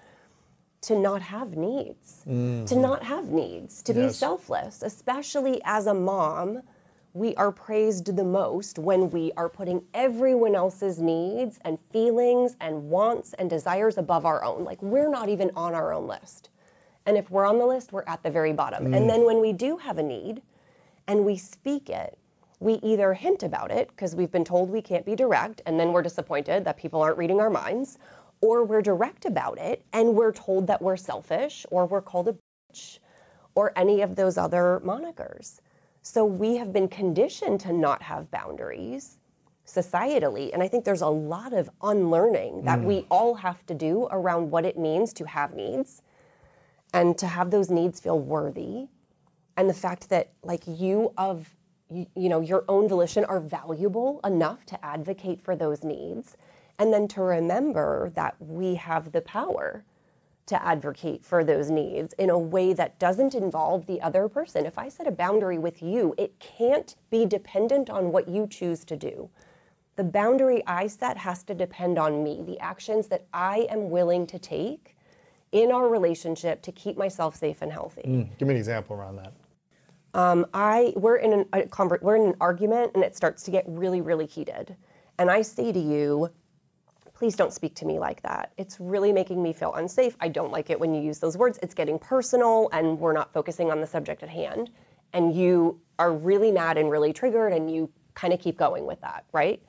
to not have needs, mm-hmm. to not have needs, to yes. be selfless. Especially as a mom, we are praised the most when we are putting everyone else's needs and feelings and wants and desires above our own. Like, we're not even on our own list. And if we're on the list, we're at the very bottom. Mm. And then when we do have a need and we speak it, we either hint about it because we've been told we can't be direct, and then we're disappointed that people aren't reading our minds, or we're direct about it and we're told that we're selfish, or we're called a bitch, or any of those other monikers. So we have been conditioned to not have boundaries societally, and I think there's a lot of unlearning that mm. we all have to do around what it means to have needs and to have those needs feel worthy, and the fact that, like, you of You, you know, your own volition are valuable enough to advocate for those needs, and then to remember that we have the power to advocate for those needs in a way that doesn't involve the other person. If I set a boundary with you, it can't be dependent on what you choose to do. The boundary I set has to depend on me, the actions that I am willing to take in our relationship to keep myself safe and healthy. Mm, give me an example around that. Um, I we're in an, a conver- we're in an argument, and it starts to get really, really heated. And I say to you, please don't speak to me like that. It's really making me feel unsafe. I don't like it when you use those words. It's getting personal, and we're not focusing on the subject at hand. And you are really mad and really triggered, and you kind of keep going with that, right?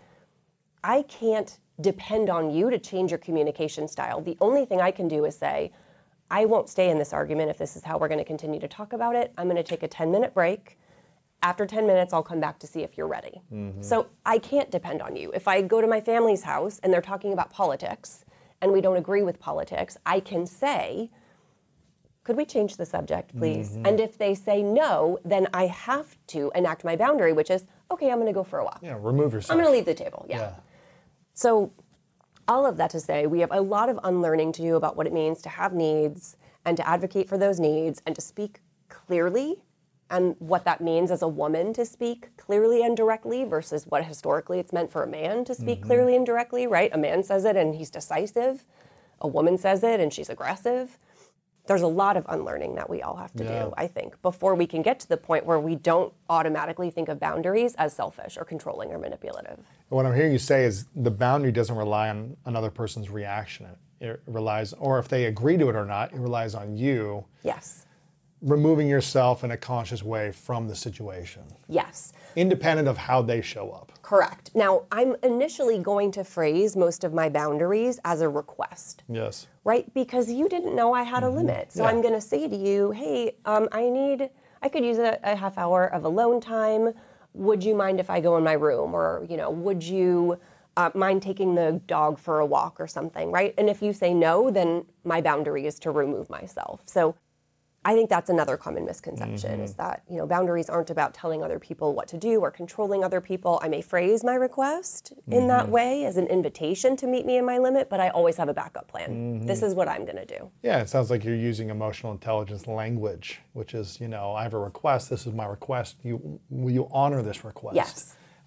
I can't depend on you to change your communication style. The only thing I can do is say, I won't stay in this argument if this is how we're going to continue to talk about it. I'm going to take a ten-minute break. After ten minutes, I'll come back to see if you're ready. Mm-hmm. So I can't depend on you. If I go to my family's house and they're talking about politics and we don't agree with politics, I can say, could we change the subject, please? Mm-hmm. And if they say no, then I have to enact my boundary, which is, okay, I'm going to go for a walk. Yeah, remove yourself. I'm going to leave the table, yeah. yeah. So all of that to say, we have a lot of unlearning to do about what it means to have needs and to advocate for those needs and to speak clearly, and what that means as a woman to speak clearly and directly versus what historically it's meant for a man to speak mm-hmm. clearly and directly, right? A man says it and he's decisive. A woman says it and she's aggressive. There's a lot of unlearning that we all have to yeah. do, I think, before we can get to the point where we don't automatically think of boundaries as selfish or controlling or manipulative. What I'm hearing you say is the boundary doesn't rely on another person's reaction. It relies, or if they agree to it or not, it relies on you. Yes. Removing yourself in a conscious way from the situation. Yes. Independent of how they show up. Correct. Now, I'm initially going to phrase most of my boundaries as a request. Yes. Right? Because you didn't know I had a mm-hmm. limit. So yeah. I'm going to say to you, hey, um, I need, I could use a, a half hour of alone time. Would you mind if I go in my room? Or, you know, would you uh, mind taking the dog for a walk or something, right? And if you say no, then my boundary is to remove myself. So I think that's another common misconception mm-hmm. is that, you know, boundaries aren't about telling other people what to do or controlling other people. I may phrase my request mm-hmm. in that way as an invitation to meet me in my limit, but I always have a backup plan. Mm-hmm. This is what I'm going to do. Yeah, it sounds like you're using emotional intelligence language, which is, you know, I have a request. This is my request. You will you honor this request? Yes.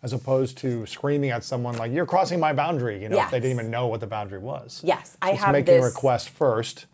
as opposed to screaming at someone like, you're crossing my boundary, you know, if they didn't Yes. even know what the boundary was. Yes, I Just have making this- a request first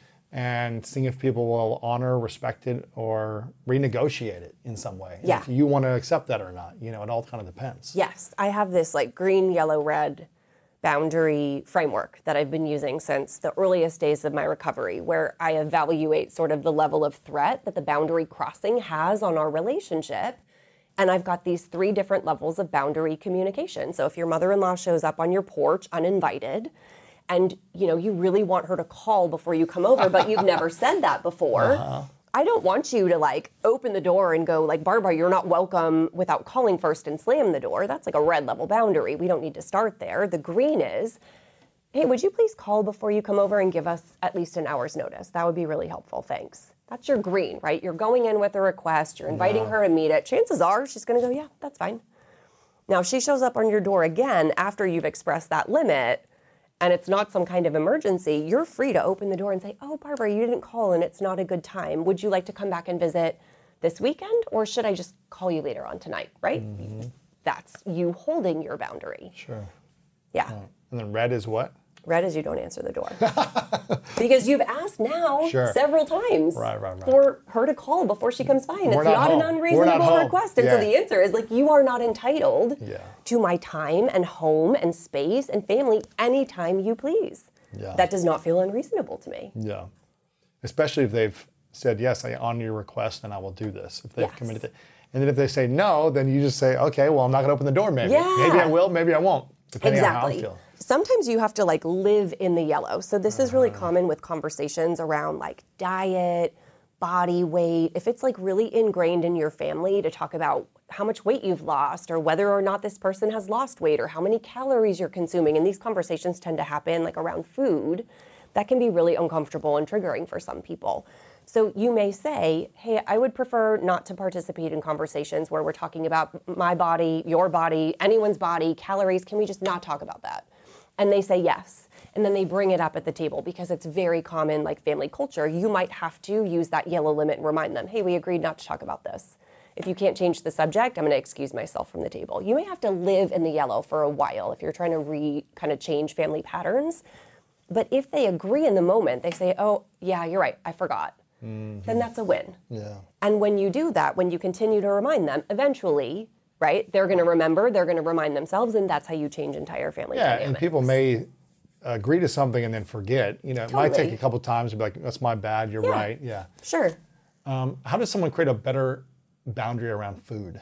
and seeing if people will honor, respect it, or renegotiate it in some way. And Yeah. if you want to accept that or not, you know, it all kind of depends. Yes, I have this like green, yellow, red boundary framework that I've been using since the earliest days of my recovery, where I evaluate sort of the level of threat that the boundary crossing has on our relationship. And I've got these three different levels of boundary communication. So if your mother-in-law shows up on your porch uninvited, and you know you really want her to call before you come over, but you've never said that before, uh-huh. I don't want you to like open the door and go like, Barbara, you're not welcome without calling first and slam the door. That's like a red level boundary. We don't need to start there. The green is, hey, would you please call before you come over and give us at least an hour's notice? That would be really helpful, thanks. That's your green, right? You're going in with a request, you're inviting yeah. her to meet it. Chances are she's gonna go, yeah, that's fine. Now, if she shows up on your door again after you've expressed that limit, and it's not some kind of emergency, you're free to open the door and say, oh, Barbara, you didn't call and it's not a good time. Would you like to come back and visit this weekend, or should I just call you later on tonight, right? Mm-hmm. That's you holding your boundary. Sure. Yeah. Oh. And then red is what? Red is you don't answer the door. Because you've asked now sure. several times right, right, right. for her to call before she comes by. And We're it's not, not an unreasonable not request. And yeah. so the answer is like, you are not entitled yeah. to my time and home and space and family anytime you please. Yeah. That does not feel unreasonable to me. Yeah. Especially if they've said, yes, I honor your request and I will do this. If they've yes. committed to it. And then if they say no, then you just say, okay, well, I'm not going to open the door maybe. Yeah. Maybe I will, maybe I won't, depending exactly. on how I feel. Sometimes you have to like live in the yellow. So this is really common with conversations around like diet, body weight. If it's like really ingrained in your family to talk about how much weight you've lost or whether or not this person has lost weight or how many calories you're consuming, and these conversations tend to happen like around food, that can be really uncomfortable and triggering for some people. So you may say, hey, I would prefer not to participate in conversations where we're talking about my body, your body, anyone's body, calories. Can we just not talk about that? And they say yes. And then they bring it up at the table because it's very common, like family culture. You might have to use that yellow limit and remind them, hey, we agreed not to talk about this. If you can't change the subject, I'm going to excuse myself from the table. You may have to live in the yellow for a while if you're trying to re kind of change family patterns. But if they agree in the moment, they say, oh, yeah, you're right, I forgot. Mm-hmm. Then that's a win. Yeah. And when you do that, when you continue to remind them, eventually, right, they're going to remember, they're going to remind themselves, and that's how you change entire family yeah, dynamics. And people may agree to something and then forget. You know, it totally. might take a couple times to be like, that's my bad, you're yeah. right. Yeah. Sure. Um, how does someone create a better boundary around food?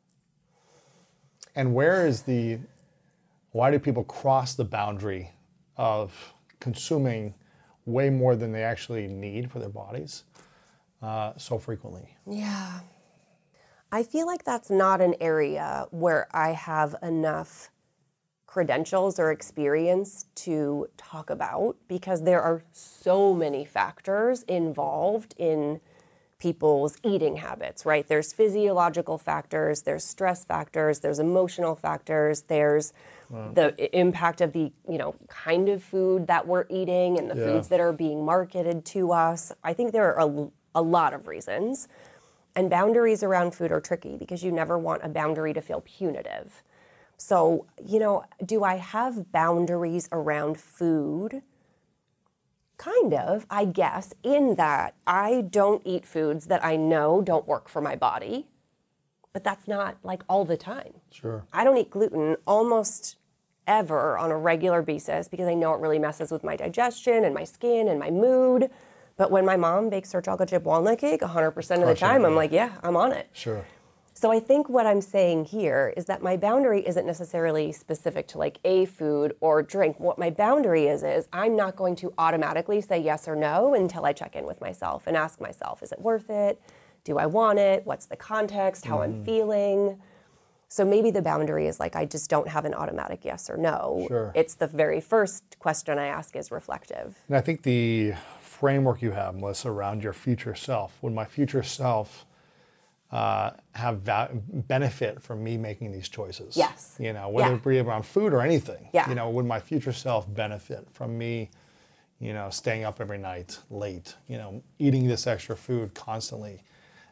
And where is the, why do people cross the boundary of consuming way more than they actually need for their bodies uh, so frequently? Yeah. I feel like that's not an area where I have enough credentials or experience to talk about, because there are so many factors involved in people's eating habits, right? There's physiological factors, there's stress factors, there's emotional factors, there's wow. the impact of the, you know, kind of food that we're eating and the yeah. foods that are being marketed to us. I think there are a, a lot of reasons. And boundaries around food are tricky because you never want a boundary to feel punitive. So, you know, do I have boundaries around food? Kind of, I guess, in that I don't eat foods that I know don't work for my body, but that's not like all the time. Sure. I don't eat gluten almost ever on a regular basis because I know it really messes with my digestion and my skin and my mood. But when my mom bakes her chocolate chip walnut cake, one hundred percent of the time, I'm like, yeah, I'm on it. Sure. So I think what I'm saying here is that my boundary isn't necessarily specific to like a food or drink. What my boundary is, is I'm not going to automatically say yes or no until I check in with myself and ask myself, is it worth it? Do I want it? What's the context? How mm. I'm feeling? So maybe the boundary is like, I just don't have an automatic yes or no. Sure. It's the very first question I ask is reflective. And I think the framework you have, Melissa, around your future self, would my future self uh, have va- benefit from me making these choices? Yes. You know, whether yeah. it be around food or anything. Yeah. You know, would my future self benefit from me, you know, staying up every night late, you know, eating this extra food constantly?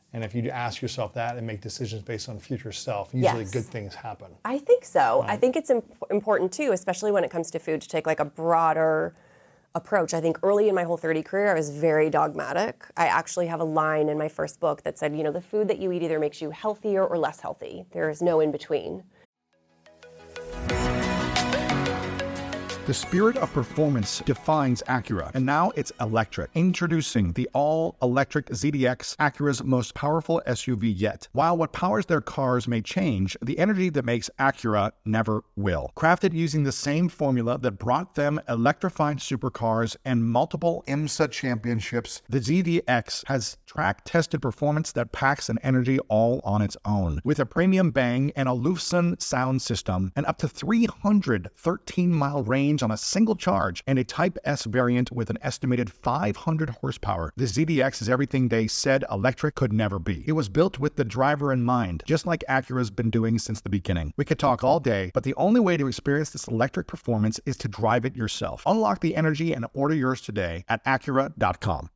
And if you ask yourself that and make decisions based on future self, usually Yes. good things happen. I think so. Right. I think it's imp- important too, especially when it comes to food, to take like a broader approach. I think early in my Whole thirty career, I was very dogmatic. I actually have a line in my first book that said, you know, the food that you eat either makes you healthier or less healthy. There is no in between. The spirit of performance defines Acura, and now it's electric. Introducing the all-electric Z D X, Acura's most powerful S U V yet. While what powers their cars may change, the energy that makes Acura never will. Crafted using the same formula that brought them electrified supercars and multiple IMSA championships, the Z D X has track-tested performance that packs an energy all on its own. With a premium bang and a Lufsen sound system, and up to three hundred thirteen mile range on a single charge, and a Type S variant with an estimated five hundred horsepower, the Z D X is everything they said electric could never be. It was built with the driver in mind, just like Acura's been doing since the beginning. We could talk all day, but the only way to experience this electric performance is to drive it yourself. Unlock the energy and order yours today at Acura dot com.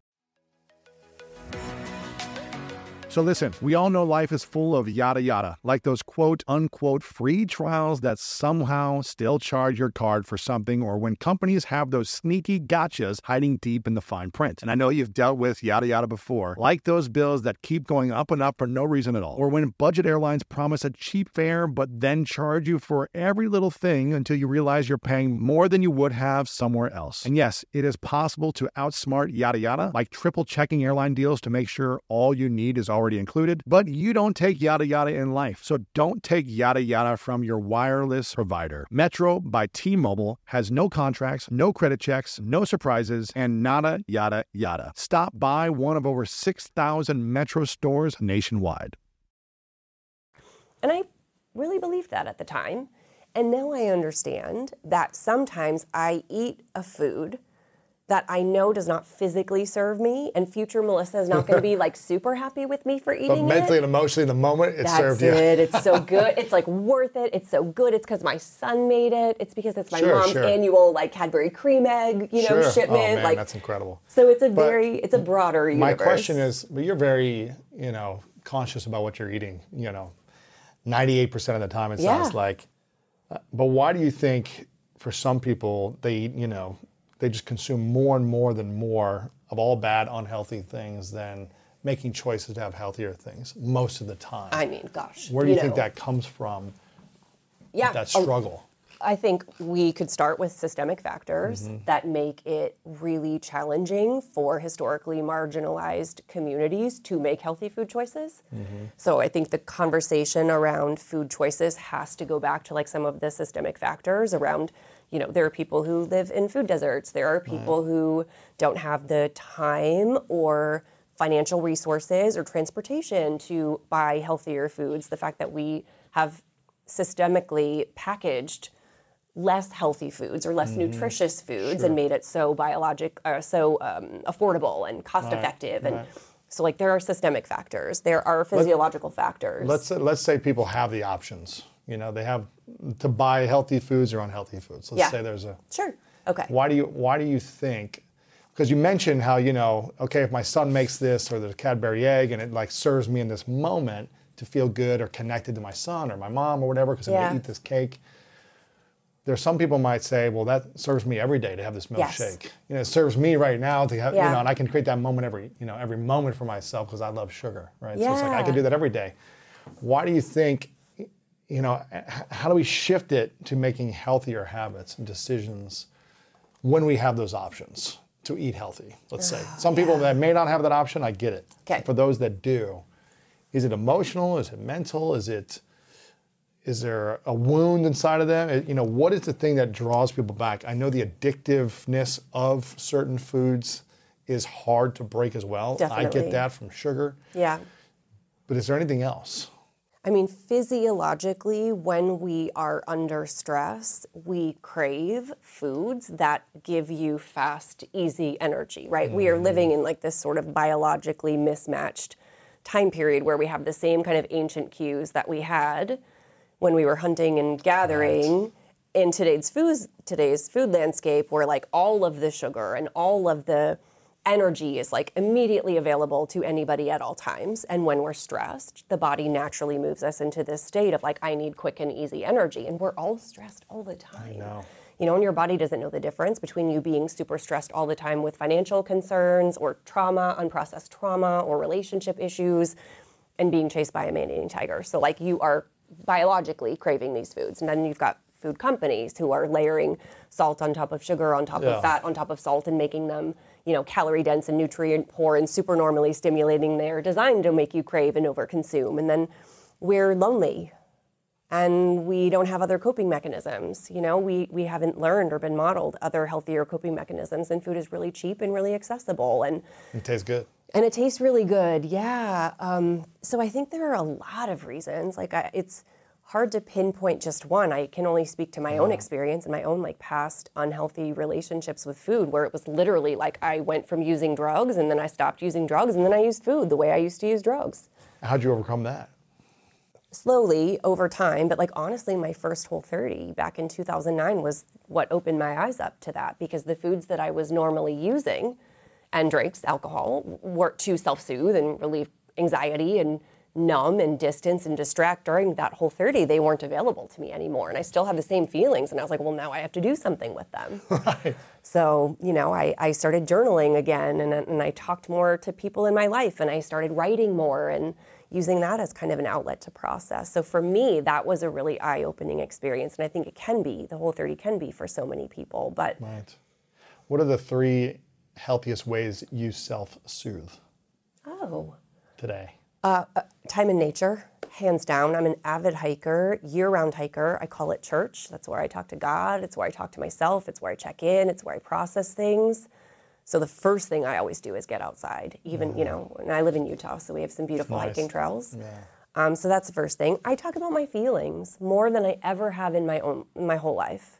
So listen, we all know life is full of yada yada, like those quote unquote free trials that somehow still charge your card for something, or when companies have those sneaky gotchas hiding deep in the fine print. And I know you've dealt with yada yada before, like those bills that keep going up and up for no reason at all, or when budget airlines promise a cheap fare but then charge you for every little thing until you realize you're paying more than you would have somewhere else. And yes, it is possible to outsmart yada yada, like triple checking airline deals to make sure all you need is already already included, but you don't take yada yada in life. So don't take yada yada from your wireless provider. Metro by T-Mobile has no contracts, no credit checks, no surprises, and nada yada yada. Stop by one of over six thousand Metro stores nationwide. And I really believed that at the time. And now I understand that sometimes I eat a food that I know does not physically serve me, and future Melissa is not going to be like super happy with me for eating but mentally it. and emotionally, in the moment, it That's served you. it. It's so good. It's like worth it. It's so good. It's because my son made it. It's because it's my Sure, mom's sure. annual like Cadbury cream egg, you know, Sure. shipment. Oh man, like that's incredible. So it's a But very, it's a broader universe. My question is, but you're very, you know, conscious about what you're eating. You know, ninety-eight percent of the time, it Yeah. sounds like. Uh, but why do you think, for some people, they, you know, they just consume more and more than more of all bad, unhealthy things than making choices to have healthier things most of the time? I mean, gosh. Where do you, you think know, that comes from? yeah, That a- struggle. I think we could start with systemic factors Mm-hmm. that make it really challenging for historically marginalized communities to make healthy food choices. Mm-hmm. So I think the conversation around food choices has to go back to like some of the systemic factors around, you know, there are people who live in food deserts. There are people who don't have the time or financial resources or transportation to buy healthier foods. The fact that we have systemically packaged less healthy foods or less Mm-hmm. nutritious foods Sure. and made it so biologic, uh, so um, affordable and cost Right, effective. And right. so like there are systemic factors, there are physiological factors. Let's let's say people have the options. You know, they have to buy healthy foods or unhealthy foods. Let's Yeah. say there's a. Sure. Okay. Why do you Why do you think? Because you mentioned how, you know, okay, if my son makes this or the Cadbury egg and it like serves me in this moment to feel good or connected to my son or my mom or whatever, because I'm Yeah. gonna eat this cake. There's some people might say, well, that serves me every day to have this milkshake. Yes. You know, it serves me right now to have, you Yeah. know, and I can create that moment every, you know, every moment for myself because I love sugar, right? So it's like I Yeah. can do that every day. Why do you think, you know, h- how do we shift it to making healthier habits and decisions when we have those options to eat healthy? Let's say some people that may not have that option, I get it. Okay. For those that do, is it emotional? Is it mental? Is it Is there a wound inside of them? It- You know, what is the thing that draws people back? I know the addictiveness of certain foods is hard to break as well. I Definitely. get that from sugar. Yeah. But is there anything else? I mean, physiologically, when we are under stress, we crave foods that give you fast, easy energy, right? We are living in like this sort of biologically mismatched time period where we have the same kind of ancient cues that we had when we were hunting and gathering. In today's food, today's food landscape, where like all of the sugar and all of the energy is like immediately available to anybody at all times. And when we're stressed, the body naturally moves us into this state of like, I need quick and easy energy. And we're all stressed all the time. I know. You know, and your body doesn't know the difference between you being super stressed all the time with financial concerns or trauma, unprocessed trauma or relationship issues, and being chased by a man-eating tiger. So like you are biologically craving these foods. And then you've got food companies who are layering salt on top of sugar, on top Yeah. of fat, on top of salt, and making them, you know, calorie dense and nutrient poor and super normally stimulating. They're designed to make you crave and overconsume. And then we're lonely and we don't have other coping mechanisms. You know, we, we haven't learned or been modeled other healthier coping mechanisms, and food is really cheap and really accessible. And It tastes good. And it tastes really good, yeah. Um, so I think there are a lot of reasons. Like I, it's hard to pinpoint just one. I can only speak to my own experience and my own like past unhealthy relationships with food, where it was literally like I went from using drugs and then I stopped using drugs and then I used food the way I used to use drugs. How'd you overcome that? Slowly over time, but like honestly, my first Whole thirty back in two thousand nine was what opened my eyes up to that, because the foods that I was normally using and drinks, alcohol, were to self-soothe and relieve anxiety and numb and distance and distract during that Whole thirty, they weren't available to me anymore. And I still have the same feelings. And I was like, well, now I have to do something with them. Right. So, you know, I, I started journaling again, and, and I talked more to people in my life, and I started writing more and using that as kind of an outlet to process. So for me, that was a really eye-opening experience. And I think it can be, the Whole thirty can be for so many people. But Right. What are the three healthiest ways you self-soothe oh, today? Uh, uh, time in nature, hands down. I'm an avid hiker, year-round hiker. I call it church. That's where I talk to God. It's where I talk to myself. It's where I check in. It's where I process things. So the first thing I always do is get outside. Even, you know, and I live in Utah, so we have some beautiful Nice. hiking trails. Yeah. Um, so that's the first thing. I talk about my feelings more than I ever have in my own my whole life.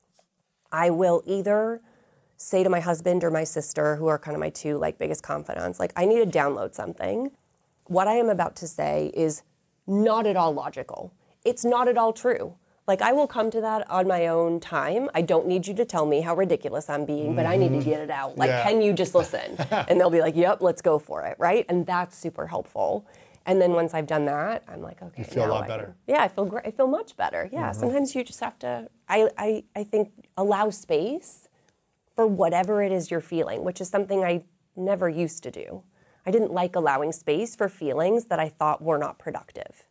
I will either say to my husband or my sister, who are kind of my two like biggest confidants, like, I need to download something. What I am about to say is not at all logical. It's not at all true. Like, I will come to that on my own time. I don't need you to tell me how ridiculous I'm being, but I need to get it out. Like, Yeah. can you just listen? And they'll be like, yep, let's go for it, right? And that's super helpful. And then once I've done that, I'm like, okay, You feel a now lot I better. can- yeah, I feel great. I feel much better. Yeah, sometimes you just have to, I, I, I think, allow space for whatever it is you're feeling, which is something I never used to do. I didn't like allowing space for feelings that I thought were not productive.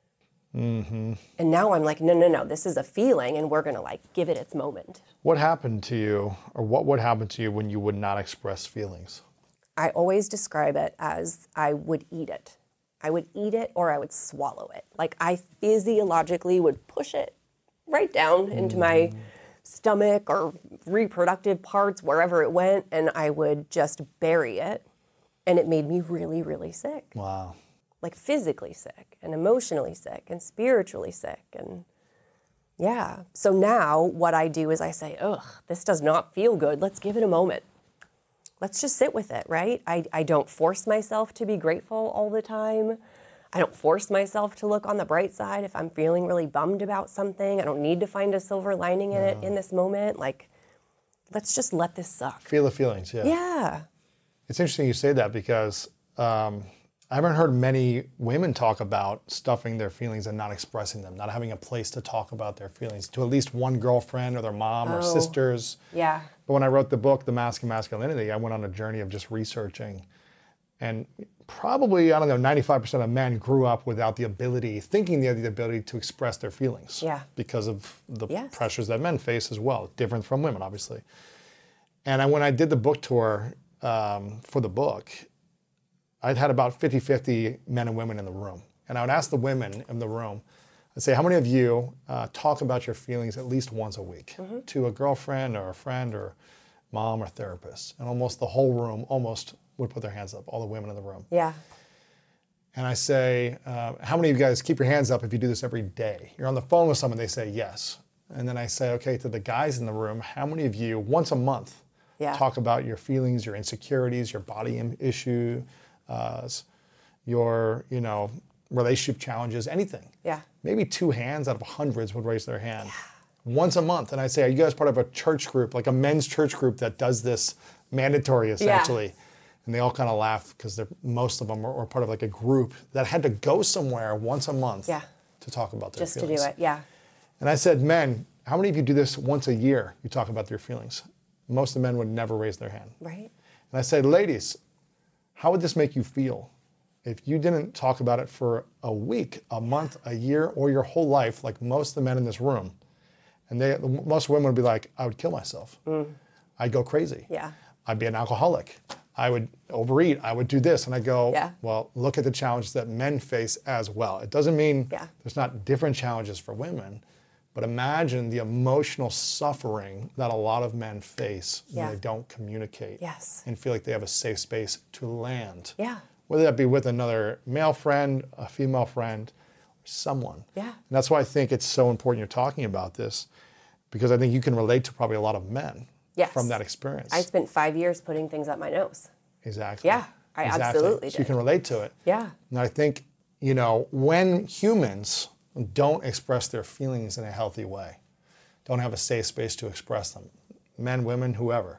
Mm-hmm. And now I'm like, no, no, no, this is a feeling, and we're gonna like give it its moment. What happened to you, or what would happen to you when you would not express feelings? I always describe it as I would eat it. I would eat it or I would swallow it. Like, I physiologically would push it right down into my stomach or reproductive parts, wherever it went, and I would just bury it. And it made me really, really sick. Wow. Like physically sick and emotionally sick and spiritually sick. And yeah. So now what I do is I say, ugh, this does not feel good. Let's give it a moment. Let's just sit with it, right? I, I don't force myself to be grateful all the time. I don't force myself to look on the bright side if I'm feeling really bummed about something. I don't need to find a silver lining in it in this moment. Like, let's just let this suck. Feel the feelings, yeah. Yeah. It's interesting you say that, because um, I haven't heard many women talk about stuffing their feelings and not expressing them, not having a place to talk about their feelings to at least one girlfriend or their mom or Oh. sisters. Yeah. But when I wrote the book, The Mask of Masculinity, I went on a journey of just researching. And probably, I don't know, ninety-five percent of men grew up without the ability, thinking they had the ability to express their feelings. Yeah. Because of the Yes. pressures that men face as well, different from women, obviously. And I, when I did the book tour um, for the book, I'd had about fifty-fifty men and women in the room. And I would ask the women in the room, I'd say, how many of you uh, talk about your feelings at least once a week Mm-hmm. to a girlfriend or a friend or mom or therapist? And almost the whole room almost would put their hands up, all the women in the room. Yeah. And I say, uh, how many of you guys keep your hands up if you do this every day? You're on the phone with someone, they say yes. And then I say, okay, to the guys in the room, how many of you once a month Yeah. talk about your feelings, your insecurities, your body im- issue, uh, your, you know, relationship challenges, anything? Yeah. Maybe two hands out of hundreds would raise their hand once a month. And I say, are you guys part of a church group, like a men's church group that does this mandatory, essentially? And they all kind of laugh because most of them are, are part of like a group that had to go somewhere once a month Yeah. to talk about their Just feelings. to do it, yeah. And I said, men, how many of you do this once a year? You talk about your feelings. Most of the men would never raise their hand. Right. And I said, ladies, how would this make you feel if you didn't talk about it for a week, a month, a year, or your whole life, like most of the men in this room? And they, most women would be like, I would kill myself. Mm. I'd go crazy. Yeah. I'd be an alcoholic. I would overeat. I would do this. And I go, Yeah. well, look at the challenge that men face as well. It doesn't mean Yeah. there's not different challenges for women, but imagine the emotional suffering that a lot of men face Yeah. when they don't communicate Yes. and feel like they have a safe space to land. Yeah. Whether that be with another male friend, a female friend, or someone. Yeah. And that's why I think it's so important you're talking about this, because I think you can relate to probably a lot of men Yes. from that experience. I spent five years putting things up my nose. Exactly. Yeah, I Exactly. absolutely So you did. can relate to it. Yeah. And I think, you know, when humans don't express their feelings in a healthy way, don't have a safe space to express them, men, women, whoever,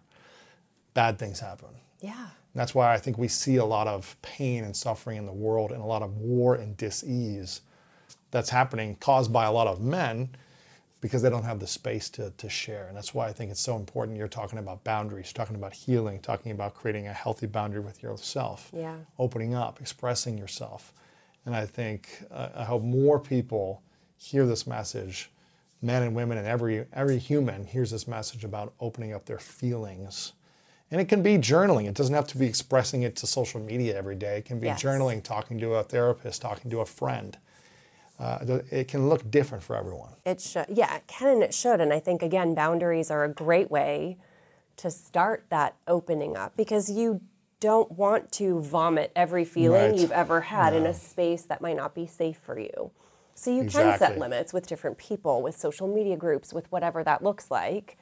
bad things happen. Yeah. And that's why I think we see a lot of pain and suffering in the world and a lot of war and dis-ease that's happening caused by a lot of men because they don't have the space to, to share. And that's why I think it's so important you're talking about boundaries, talking about healing, talking about creating a healthy boundary with yourself, Yeah. opening up, expressing yourself. And I think, uh, I hope more people hear this message, men and women and every, every human hears this message about opening up their feelings. And it can be journaling. It doesn't have to be expressing it to social media every day. It can be Yes. journaling, talking to a therapist, talking to a friend. Uh, it can look different for everyone. It should, yeah, it can and it should. And I think, again, boundaries are a great way to start that opening up because you don't want to vomit every feeling Right. you've ever had in a space that might not be safe for you. So you can Exactly. set limits with different people, with social media groups, with whatever that looks like,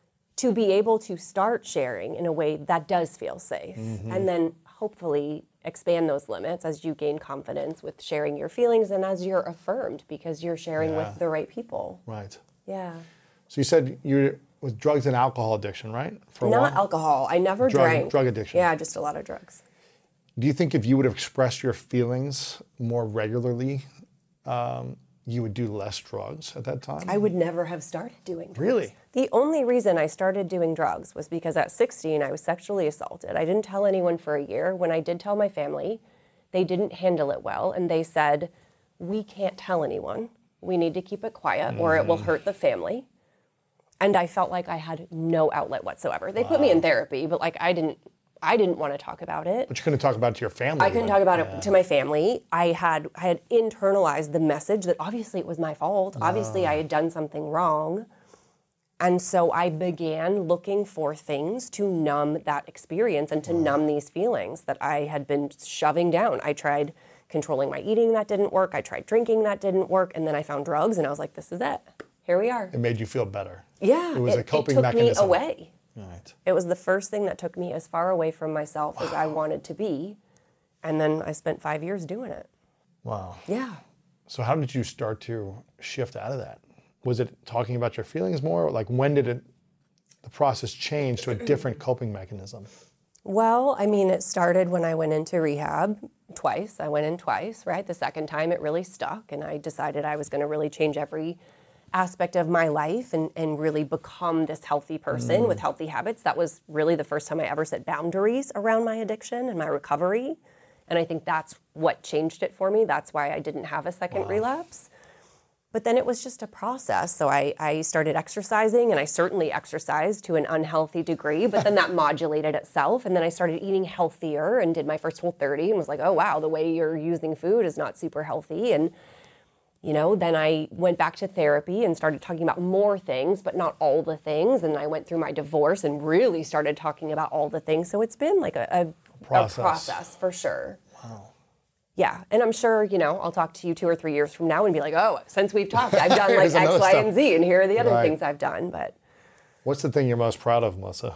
to be able to start sharing in a way that does feel safe. Mm-hmm. And then hopefully expand those limits as you gain confidence with sharing your feelings and as you're affirmed because you're sharing Yeah. with the right people. Right. Yeah. So you said you with drugs and alcohol addiction, right? For a Not while? alcohol. I never Drug- drank. drug addiction. Yeah, just a lot of drugs. Do you think if you would have expressed your feelings more regularly, um, you would do less drugs at that time? I would never have started doing drugs. Really? The only reason I started doing drugs was because at sixteen I was sexually assaulted. I didn't tell anyone for a year. When I did tell my family, they didn't handle it well and they said, "We can't tell anyone. We need to keep it quiet or it will hurt the family." And I felt like I had no outlet whatsoever. They put me in therapy, but like I didn't I didn't want to talk about it. But you couldn't talk about it to your family. I couldn't but- talk about yeah. it to my family. I had I had internalized the message that obviously it was my fault. Obviously I had done something wrong. And so I began looking for things to numb that experience and to numb these feelings that I had been shoving down. I tried controlling my eating, that didn't work. I tried drinking, that didn't work. And then I found drugs and I was like, this is it. Here we are. It made you feel better. Yeah, It was a coping took mechanism. me away. Right. It was the first thing that took me as far away from myself as I wanted to be. And then I spent five years doing it. Wow. Yeah. So how did you start to shift out of that? Was it talking about your feelings more? Like when did it, the process change to a different coping mechanism? Well, I mean, it started when I went into rehab twice. I went in twice, right? The second time it really stuck, and I decided I was going to really change every aspect of my life and, and really become this healthy person with healthy habits. That was really the first time I ever set boundaries around my addiction and my recovery. And I think that's what changed it for me. That's why I didn't have a second relapse. But then it was just a process. So I, I started exercising, and I certainly exercised to an unhealthy degree, but then that modulated itself. And then I started eating healthier and did my first Whole thirty and was like, oh, wow, the way you're using food is not super healthy. And, you know, then I went back to therapy and started talking about more things, but not all the things. And I went through my divorce and really started talking about all the things. So it's been like a, a, Process. a process for sure. Wow. Yeah, and I'm sure, you know, I'll talk to you two or three years from now and be like, oh, since we've talked, I've done like Here's X, another Y, stuff. and Z, and here are the other Right. things I've done. But What's the thing you're most proud of, Melissa?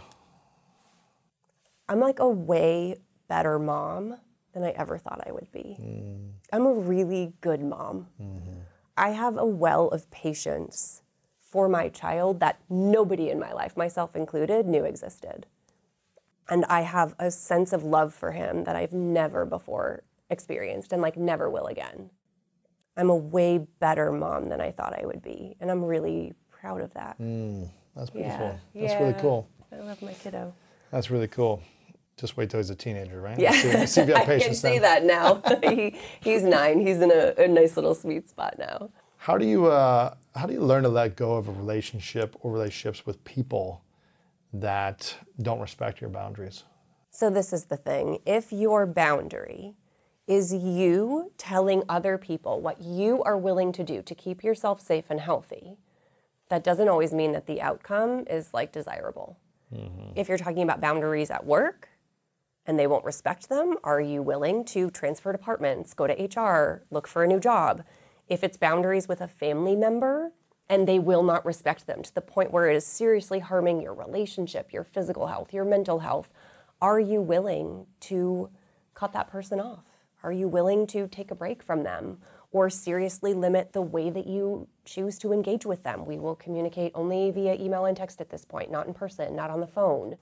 I'm like a way better mom than I ever thought I would be. Mm. I'm a really good mom. Mm-hmm. I have a well of patience for my child that nobody in my life, myself included, knew existed. And I have a sense of love for him that I've never before experienced and like never will again. I'm a way better mom than I thought I would be. And I'm really proud of that. Mm, that's beautiful. Yeah, That's yeah. really cool. I love my kiddo. That's really cool. Just wait till he's a teenager, right? Yeah, See, see if you have I can patience see then. that now. he, he's nine. He's in a, a nice little sweet spot now. How do you uh, how do you learn to let go of a relationship or relationships with people that don't respect your boundaries? So this is the thing. If your boundary is you telling other people what you are willing to do to keep yourself safe and healthy, that doesn't always mean that the outcome is like desirable. Mm-hmm. If you're talking about boundaries at work and they won't respect them, are you willing to transfer departments, go to H R, look for a new job? If it's boundaries with a family member and they will not respect them to the point where it is seriously harming your relationship, your physical health, your mental health, are you willing to cut that person off? Are you willing to take a break from them or seriously limit the way that you choose to engage with them? We will communicate only via email and text at this point, not in person, not on the phone.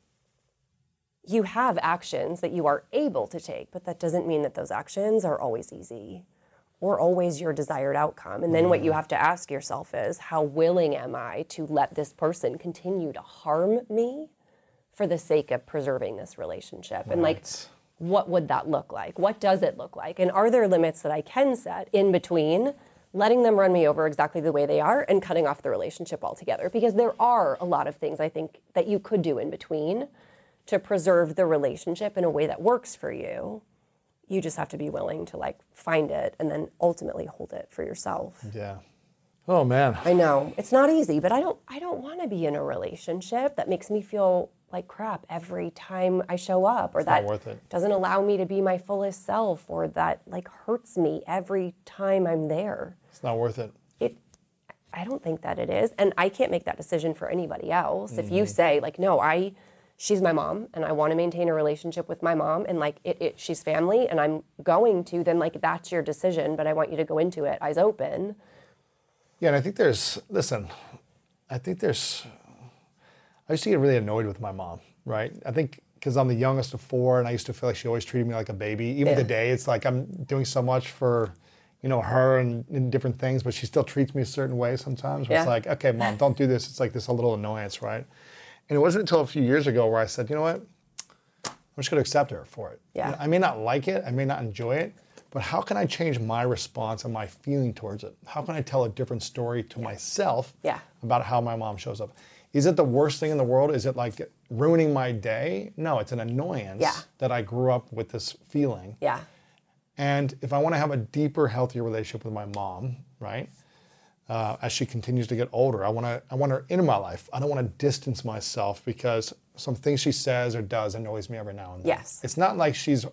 You have actions that you are able to take, but that doesn't mean that those actions are always easy or always your desired outcome. And then what you have to ask yourself is, how willing am I to let this person continue to harm me for the sake of preserving this relationship? And like, what would that look like? What does it look like? And are there limits that I can set in between letting them run me over exactly the way they are and cutting off the relationship altogether? Because there are a lot of things I think that you could do in between to preserve the relationship in a way that works for you. You just have to be willing to like find it and then ultimately hold it for yourself. Yeah. Oh man. I know it's not easy, but I don't I don't want to be in a relationship that makes me feel like crap every time I show up, or It's that not worth it. doesn't allow me to be my fullest self, or that like hurts me every time I'm there. It's not worth it. It I don't think that it is, and I can't make that decision for anybody else. Mm-hmm. If you say like, no, I she's my mom and I want to maintain a relationship with my mom, and like it, it she's family and I'm going to, then like that's your decision, but I want you to go into it eyes open. Yeah, and I think there's, listen, I think there's, I used to get really annoyed with my mom, right? I think because I'm the youngest of four and I used to feel like she always treated me like a baby. Even Yeah. today, it's like I'm doing so much for, you know, her and, and different things, but she still treats me a certain way sometimes. Where It's Yeah. like, okay, mom, don't do this. It's like this a little annoyance, right? And it wasn't until a few years ago where I said, you know what? I'm just going to accept her for it. Yeah. You know, I may not like it, I may not enjoy it, but how can I change my response and my feeling towards it? How can I tell a different story to myself Yeah. about how my mom shows up? Is it the worst thing in the world? Is it like ruining my day? No, it's an annoyance Yeah. that I grew up with this feeling. Yeah. And if I want to have a deeper, healthier relationship with my mom, right? Uh, as she continues to get older, I want to I want her in my life. I don't want to distance myself because some things she says or does annoys me every now and then. Yes. It's not like she's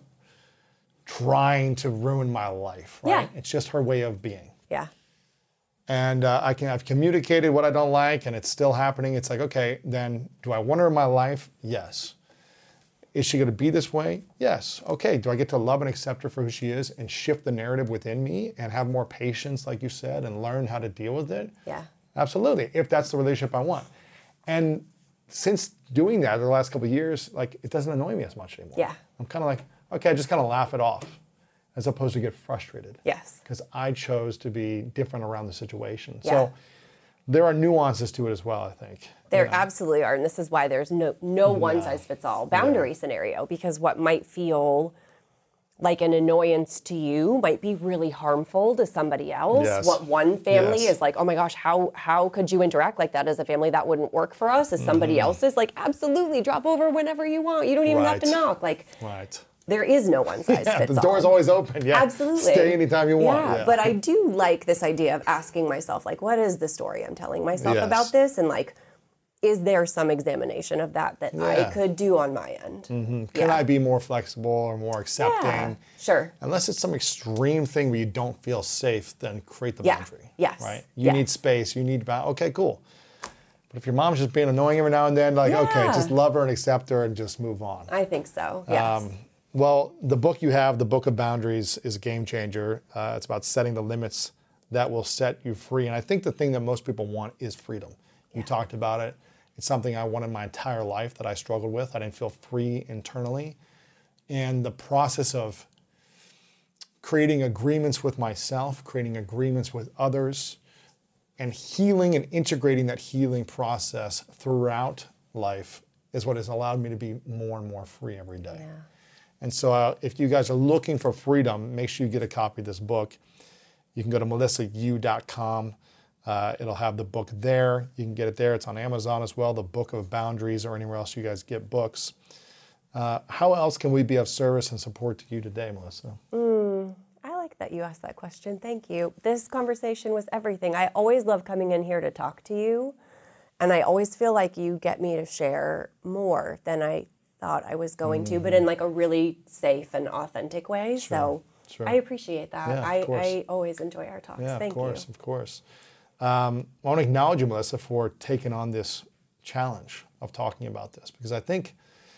trying to ruin my life, right? Yeah. It's just her way of being. Yeah. And uh, I can I've communicated what I don't like, and it's still happening. It's like, okay, then do I want her in my life? Yes. Is she going to be this way? Yes. Okay. Do I get to love and accept her for who she is and shift the narrative within me and have more patience, like you said, and learn how to deal with it? Yeah. Absolutely. If that's the relationship I want. And since doing that the last couple of years, like it doesn't annoy me as much anymore. Yeah. I'm kind of like, okay, I just kind of laugh it off as opposed to get frustrated. Yes. Because I chose to be different around the situation. Yeah. So there are nuances to it as well, I think. There You know? absolutely are, and this is why there's no no one size fits all boundary scenario, because what might feel like an annoyance to you might be really harmful to somebody else. Yes. What one family Yes. is like, oh my gosh, how how could you interact like that as a family? That wouldn't work for us. As somebody else's, like absolutely drop over whenever you want. You don't even have to Right. knock. Like Right. there is no one size Yeah, fits all. the door's always open. Yeah. Absolutely. Stay anytime you want. Yeah, Yeah. but I do like this idea of asking myself, like, what is the story I'm telling myself Yes. about this? And like, is there some examination of that that I Yeah. could do on my end? Can Yeah. I be more flexible or more accepting? Yeah, sure. Unless it's some extreme thing where you don't feel safe, then create the Yeah. boundary. Yes. Right? You Yes. need space. You need bound. Okay, cool. But if your mom's just being annoying every now and then, like, okay, Yeah. just love her and accept her and just move on. I think so, yes. Um, well, the book you have, the Book of Boundaries, is a game changer. Uh, it's about setting the limits that will set you free. And I think the thing that most people want is freedom. You talked about it. It's something I wanted my entire life that I struggled with. I didn't feel free internally. And the process of creating agreements with myself, creating agreements with others, and healing and integrating that healing process throughout life is what has allowed me to be more and more free every day. Yeah. And so uh, if you guys are looking for freedom, make sure you get a copy of this book. You can go to melissa yu dot com. Uh, it'll have the book there. You can get it there. It's on Amazon as well, the Book of Boundaries, or anywhere else you guys get books. Uh, how else can we be of service and support to you today, Melissa? Mm, I like that you asked that question. Thank you. This conversation was everything. I always love coming in here to talk to you, and I always feel like you get me to share more than I thought I was going mm-hmm. to, but in like a really safe and authentic way. Sure, so sure. I appreciate that. Yeah, I, of course. I always enjoy our talks. Yeah, Thank of course, you. of course. Um, I want to acknowledge you, Melissa, for taking on this challenge of talking about this, because I think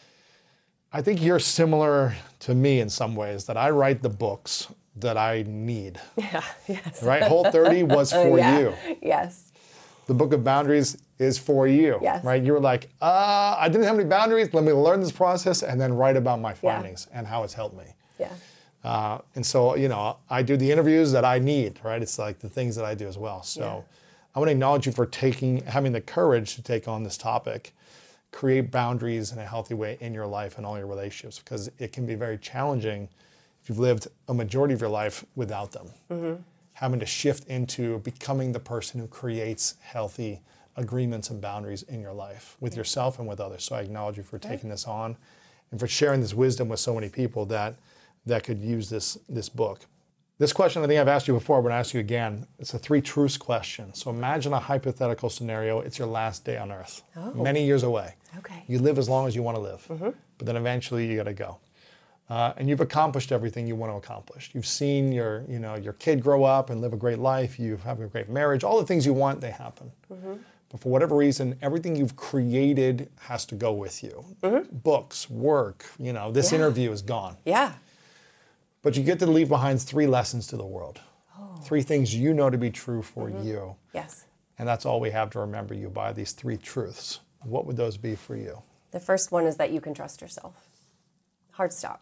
I think you're similar to me in some ways, that I write the books that I need. Yeah, yes. Right? Whole thirty was for yeah. you. Yes. The Book of Boundaries is for you. Yes. Right? You were like, uh, I didn't have any boundaries. Let me learn this process and then write about my findings yeah. and how it's helped me. Yeah. Uh, and so, you know, I do the interviews that I need, right? It's like the things that I do as well. So yeah. I want to acknowledge you for taking, having the courage to take on this topic, create boundaries in a healthy way in your life and all your relationships, because it can be very challenging if you've lived a majority of your life without them. Mm-hmm. Having to shift into becoming the person who creates healthy agreements and boundaries in your life with yourself and with others. So I acknowledge you for taking this on and for sharing this wisdom with so many people that that could use this, this book. This question, I think I've asked you before, but I'll ask you again. It's a three truths question. So imagine a hypothetical scenario. It's your last day on earth, oh. many years away. Okay. You live as long as you want to live, mm-hmm. but then eventually you got to go. Uh, and you've accomplished everything you want to accomplish. You've seen your, you know, your kid grow up and live a great life. You have a great marriage. All the things you want, they happen. Mm-hmm. But for whatever reason, everything you've created has to go with you. Mm-hmm. Books, work, you know, this yeah. interview is gone. Yeah. But you get to leave behind three lessons to the world. Oh. Three things you know to be true for mm-hmm. you. Yes. And that's all we have to remember you by, these three truths. What would those be for you? The first one is that you can trust yourself. Hard stop.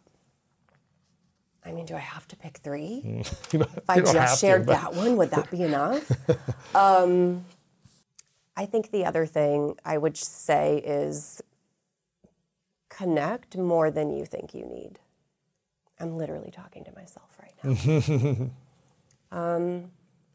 I mean, do I have to pick three? If I just shared to, that one, would that be enough? um, I think the other thing I would say is connect more than you think you need. I'm literally talking to myself right now. um,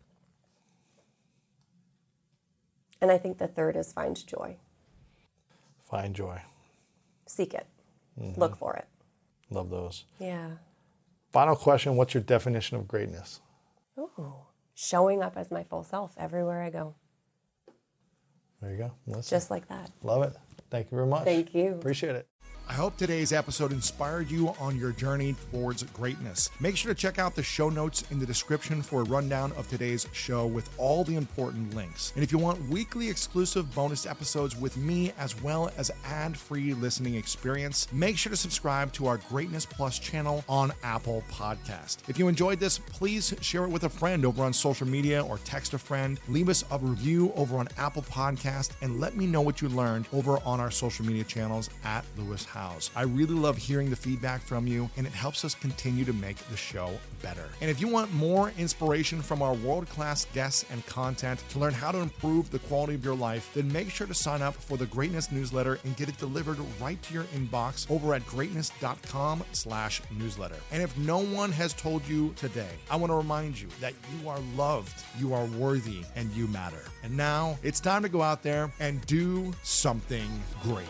and I think the third is find joy. Find joy. Seek it. Mm-hmm. Look for it. Love those. Yeah. Final question, what's your definition of greatness? Ooh, showing up as my full self everywhere I go. There you go. Listen. Just like that. Love it. Thank you very much. Thank you. Appreciate it. I hope today's episode inspired you on your journey towards greatness. Make sure to check out the show notes in the description for a rundown of today's show with all the important links. And if you want weekly exclusive bonus episodes with me, as well as ad-free listening experience, make sure to subscribe to our Greatness Plus channel on Apple Podcast. If you enjoyed this, please share it with a friend over on social media or text a friend. Leave us a review over on Apple Podcast and let me know what you learned over on our social media channels at Lewis Howes. I really love hearing the feedback from you, and it helps us continue to make the show better. And if you want more inspiration from our world-class guests and content to learn how to improve the quality of your life, then make sure to sign up for the Greatness newsletter and get it delivered right to your inbox over at greatness.com slash newsletter. And if no one has told you today, I want to remind you that you are loved, you are worthy, and you matter. And now it's time to go out there and do something great.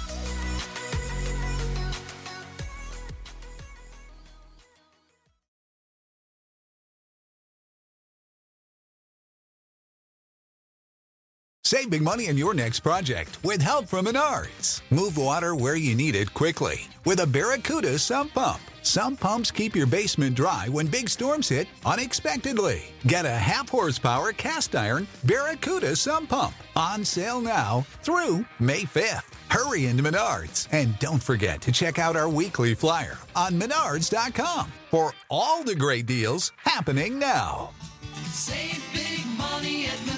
Save big money on your next project with help from Menards. Move water where you need it quickly with a Barracuda sump pump. Sump pumps keep your basement dry when big storms hit unexpectedly. Get a half horsepower cast iron Barracuda sump pump on sale now through May fifth. Hurry into Menards and don't forget to check out our weekly flyer on menards dot com for all the great deals happening now. Save big money at Menards.